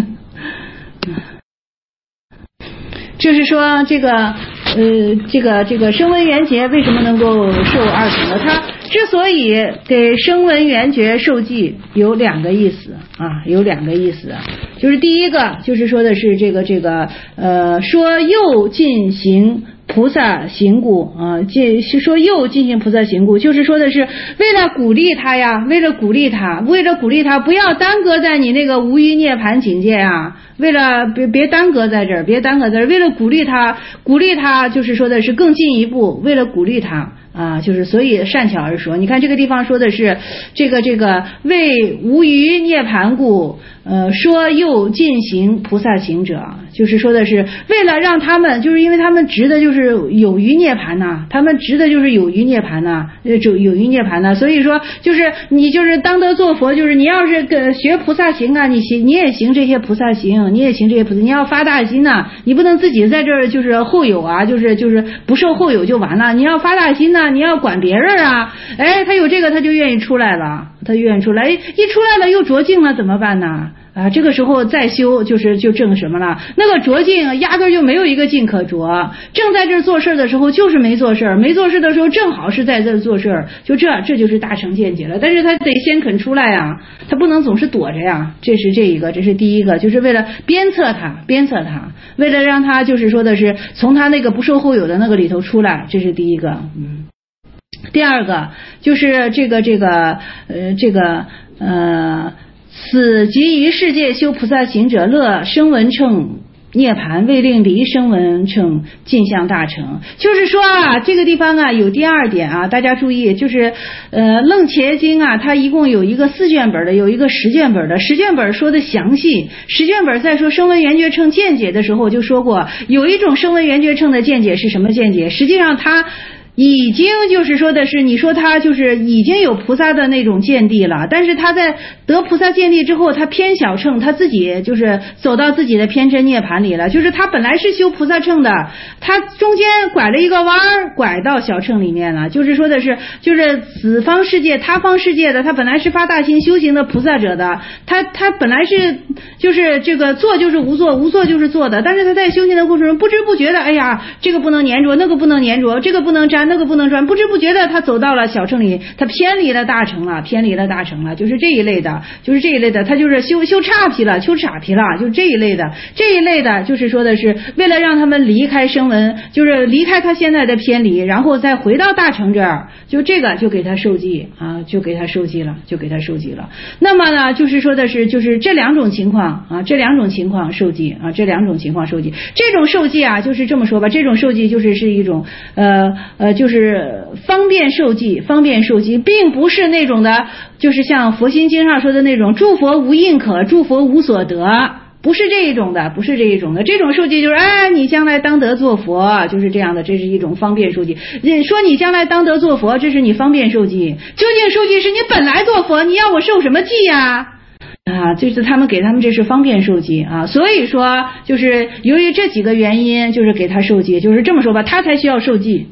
就是说这个呃这个这个声闻缘觉为什么能够受二乘呢？它之所以给声闻缘觉受记，有两个意思啊，有两个意思。就是第一个就是说的是这个这个呃说又进行菩萨行故啊，进说又进行菩萨行故，就是说的是为了鼓励他呀，为了鼓励他，为了鼓励他不要耽搁在你那个无余涅槃境界啊，为了别别耽搁在这儿，别耽搁在这儿，为了鼓励他，鼓励他就是说的是更进一步，为了鼓励他啊，就是所以善巧而说。你看这个地方说的是这个这个为无余涅槃故，呃，说又进行菩萨行者，就是说的是为了让他们，就是因为他们值的就是有余涅槃呐，他们值的就是有余涅槃呐，就有余涅槃呐，所以说就是你就是当得做佛，就是你要是跟学菩萨行啊，你行你也行这些菩萨行，你也行这些菩萨，你要发大心呐、啊，你不能自己在这儿就是后有啊，就是就是不受后有就完了，你要发大心呐、啊，你要管别人啊，哎，他有这个他就愿意出来了，他愿意出来，一出来了又着境了怎么办呢？啊，这个时候再修就是就证什么了？那个着境压根就没有一个境可着，正在这做事的时候就是没做事，没做事的时候正好是在这做事，就这这就是大乘见解了。但是他得先肯出来呀，他不能总是躲着呀。这是这一个，这是第一个，就是为了鞭策他，鞭策他，为了让他就是说的是从他那个不受后有的那个里头出来，这是第一个。嗯。第二个就是这个这个呃这个呃。此即于世界修菩萨行者，乐声闻乘涅槃，为令离声闻乘进向大乘。就是说啊，这个地方啊有第二点啊，大家注意，就是呃楞伽经啊，它一共有一个四卷本的，有一个十卷本的。十卷本说的详细，十卷本在说声闻缘觉乘见解的时候，我就说过，有一种声闻缘觉乘的见解是什么见解？实际上它已经就是说的是，你说他就是已经有菩萨的那种见地了，但是他在得菩萨见地之后，他偏小乘，他自己就是走到自己的偏真涅槃里了。就是他本来是修菩萨乘的，他中间拐了一个弯儿，拐到小乘里面了。就是说的是，就是此方世界他方世界的，他本来是发大心修行的菩萨者的，他他本来是就是这个做就是无做，无做就是做的，但是他在修行的过程中不知不觉的，哎呀，这个不能粘着，那个不能粘着，这个不能粘，那个不能转，不知不觉的他走到了小乘里，他偏离了大乘了，偏离了大乘了，就是这一类的，就是这一类的，他就是修修差皮了，修岔皮了，就这一类的，这一类的，就是说的是为了让他们离开声闻，就是离开他现在的偏离，然后再回到大乘这儿，就这个就给他受记啊，就给他受记了，就给他受记了。那么呢，就是说的是，就是这两种情况啊，这两种情况受记啊，这两种情况受记，这种受记啊，就是这么说吧，这种受记就是是一种呃呃，就是方便受记，方便受记，并不是那种的，就是像佛心经上说的那种诸佛无应可，诸佛无所得，不是这一种的，不是这一种的。这种受记就是哎，你将来当得做佛，就是这样的，这是一种方便受记。说你将来当得做佛，这是你方便受记。究竟受记是你本来做佛，你要我受什么记呀？啊，就是他们给他们这是方便受记啊，所以说就是由于这几个原因，就是给他受记，就是这么说吧，他才需要受记。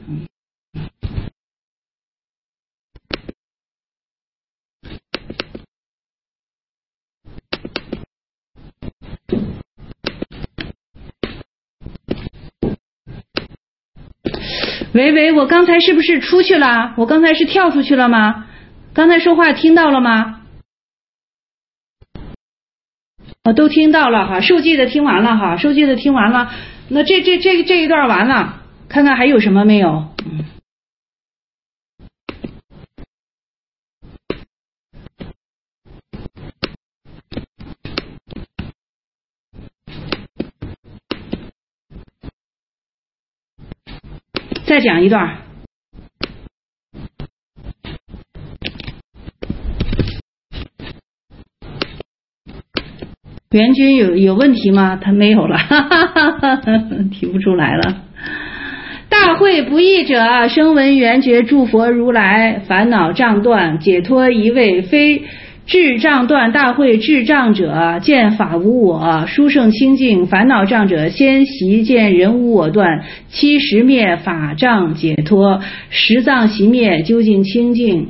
喂喂，我刚才是不是出去了？我刚才是跳出去了吗？刚才说话听到了吗？啊，都听到了哈，受记的听完了哈，受记的听完了。那这这这这一段完了，看看还有什么没有？嗯。再讲一段。元君有有问题吗？他没有了，哈哈哈哈，提不出来了。大会不义者，声闻缘觉诸佛如来，烦恼障断，解脱一味，非智障断大会，智障者见法无我，殊胜清净；烦恼障者先习见人无我断，七识灭法障解脱，十障习灭究竟清净。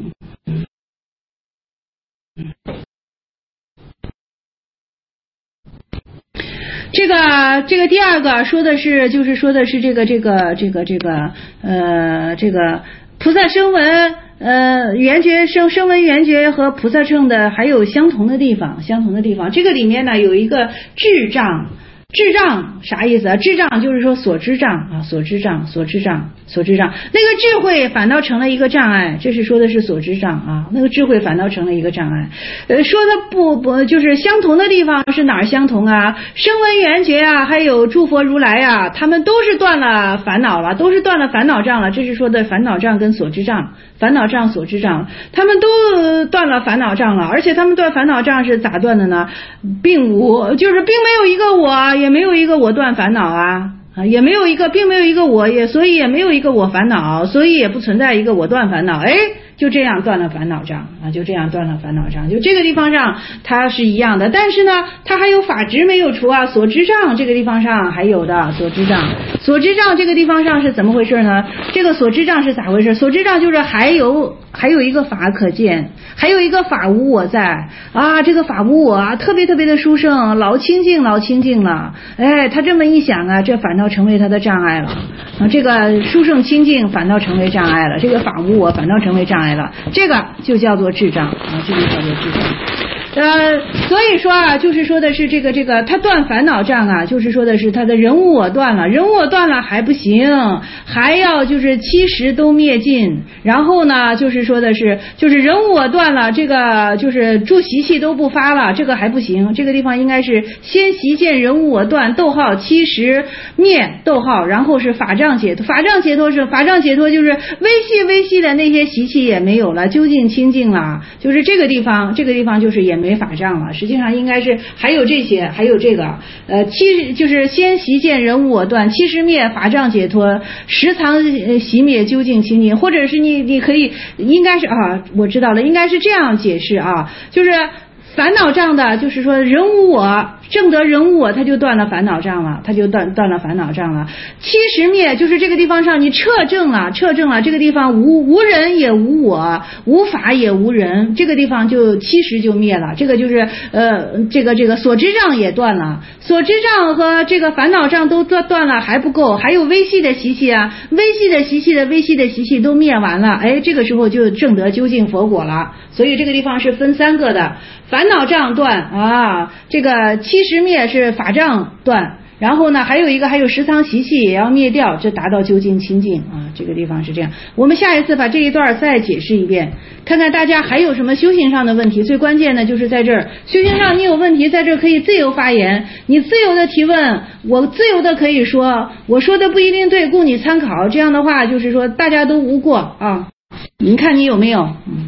这个这个第二个说的是，就是说的是这个这个这个这个呃这个菩萨声闻呃缘觉声声闻缘觉和菩萨乘的还有相同的地方，相同的地方。这个里面呢有一个智障。智障啥意思啊？智障就是说所知障啊，所知障，所知障，所知障。那个智慧反倒成了一个障碍，这是说的是所知障啊。那个智慧反倒成了一个障碍。呃，说的不不就是相同的地方是哪儿相同啊？声闻缘觉啊，还有诸佛如来啊，他们都是断了烦恼了，都是断了烦恼障了。这是说的烦恼障跟所知障，烦恼障、所知障，他们都断了烦恼障了。而且他们断烦恼障是咋断的呢？并无，就是并没有一个我。也没有一个我断烦恼啊，啊，也没有一个，并没有一个我，也所以也没有一个我烦恼，所以也不存在一个我断烦恼，哎，就这样断了烦恼障啊，就这样断了烦恼障，就这个地方上它是一样的，但是呢，它还有法执没有除啊，所知障这个地方上还有的所知障，所知障这个地方上是怎么回事呢？这个所知障是咋回事？所知障就是还有还有一个法可见，还有一个法无我在啊，这个法无我啊，特别特别的殊胜，老清净老清净了，哎，他这么一想啊，这反倒成为他的障碍了啊，这个殊胜清净反倒成为障碍了，这个法无我反倒成为障碍了，这个就叫做智障啊，这个叫做智障。呃，所以说啊，就是说的是这个这个，他断烦恼障啊，就是说的是他的人无我断了，人无我断了还不行，还要就是七识都灭尽，然后呢，就是说的是，就是人无我断了，这个就是诸习气都不发了，这个还不行，这个地方应该是先习见人无我断，逗号七识灭，逗号，然后是法障解脱，法障解脱是法障解脱就是微细微细的那些习气也没有了，究竟清净了，就是这个地方，这个地方就是也没法障了，实际上应该是还有这些，还有这个呃七就是先习见人无我断，七识灭法障解脱，十藏习灭究竟清净，或者是你你可以应该是啊，我知道了，应该是这样解释啊，就是烦恼障的，就是说人无我，证得人无我，他就断了烦恼障了，他就断断了烦恼障了。七识灭就是这个地方上你彻证了，彻证了这个地方无无人也无我，无法也无人，这个地方就七识就灭了。这个就是呃这个这个所知障也断了，所知障和这个烦恼障都断断了还不够，还有微细的习气啊，微细的习气的微细的习气都灭完了，哎，这个时候就证得究竟佛果了。所以这个地方是分三个的。烦恼障断啊，这个七识灭是法障断，然后呢还有一个还有十藏习气也要灭掉，这达到究竟清净啊，这个地方是这样。我们下一次把这一段再解释一遍，看看大家还有什么修行上的问题。最关键的就是在这儿，修行上你有问题，在这儿可以自由发言，你自由的提问，我自由的可以说，我说的不一定对，供你参考。这样的话就是说大家都无过啊。你看你有没有？嗯。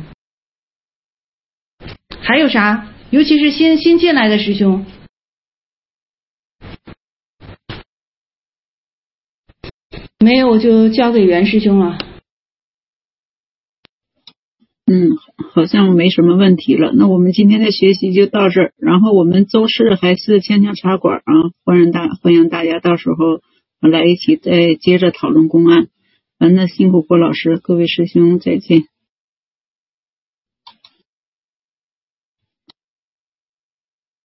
还有啥？尤其是新新进来的师兄，没有我就交给袁师兄了。 嗯，好像没什么问题了。那我们今天的学习就到这儿，然后我们周四还是锵锵茶馆啊，欢迎大欢迎大家到时候来一起再接着讨论公案。嗯，那辛苦郭老师，各位师兄再见。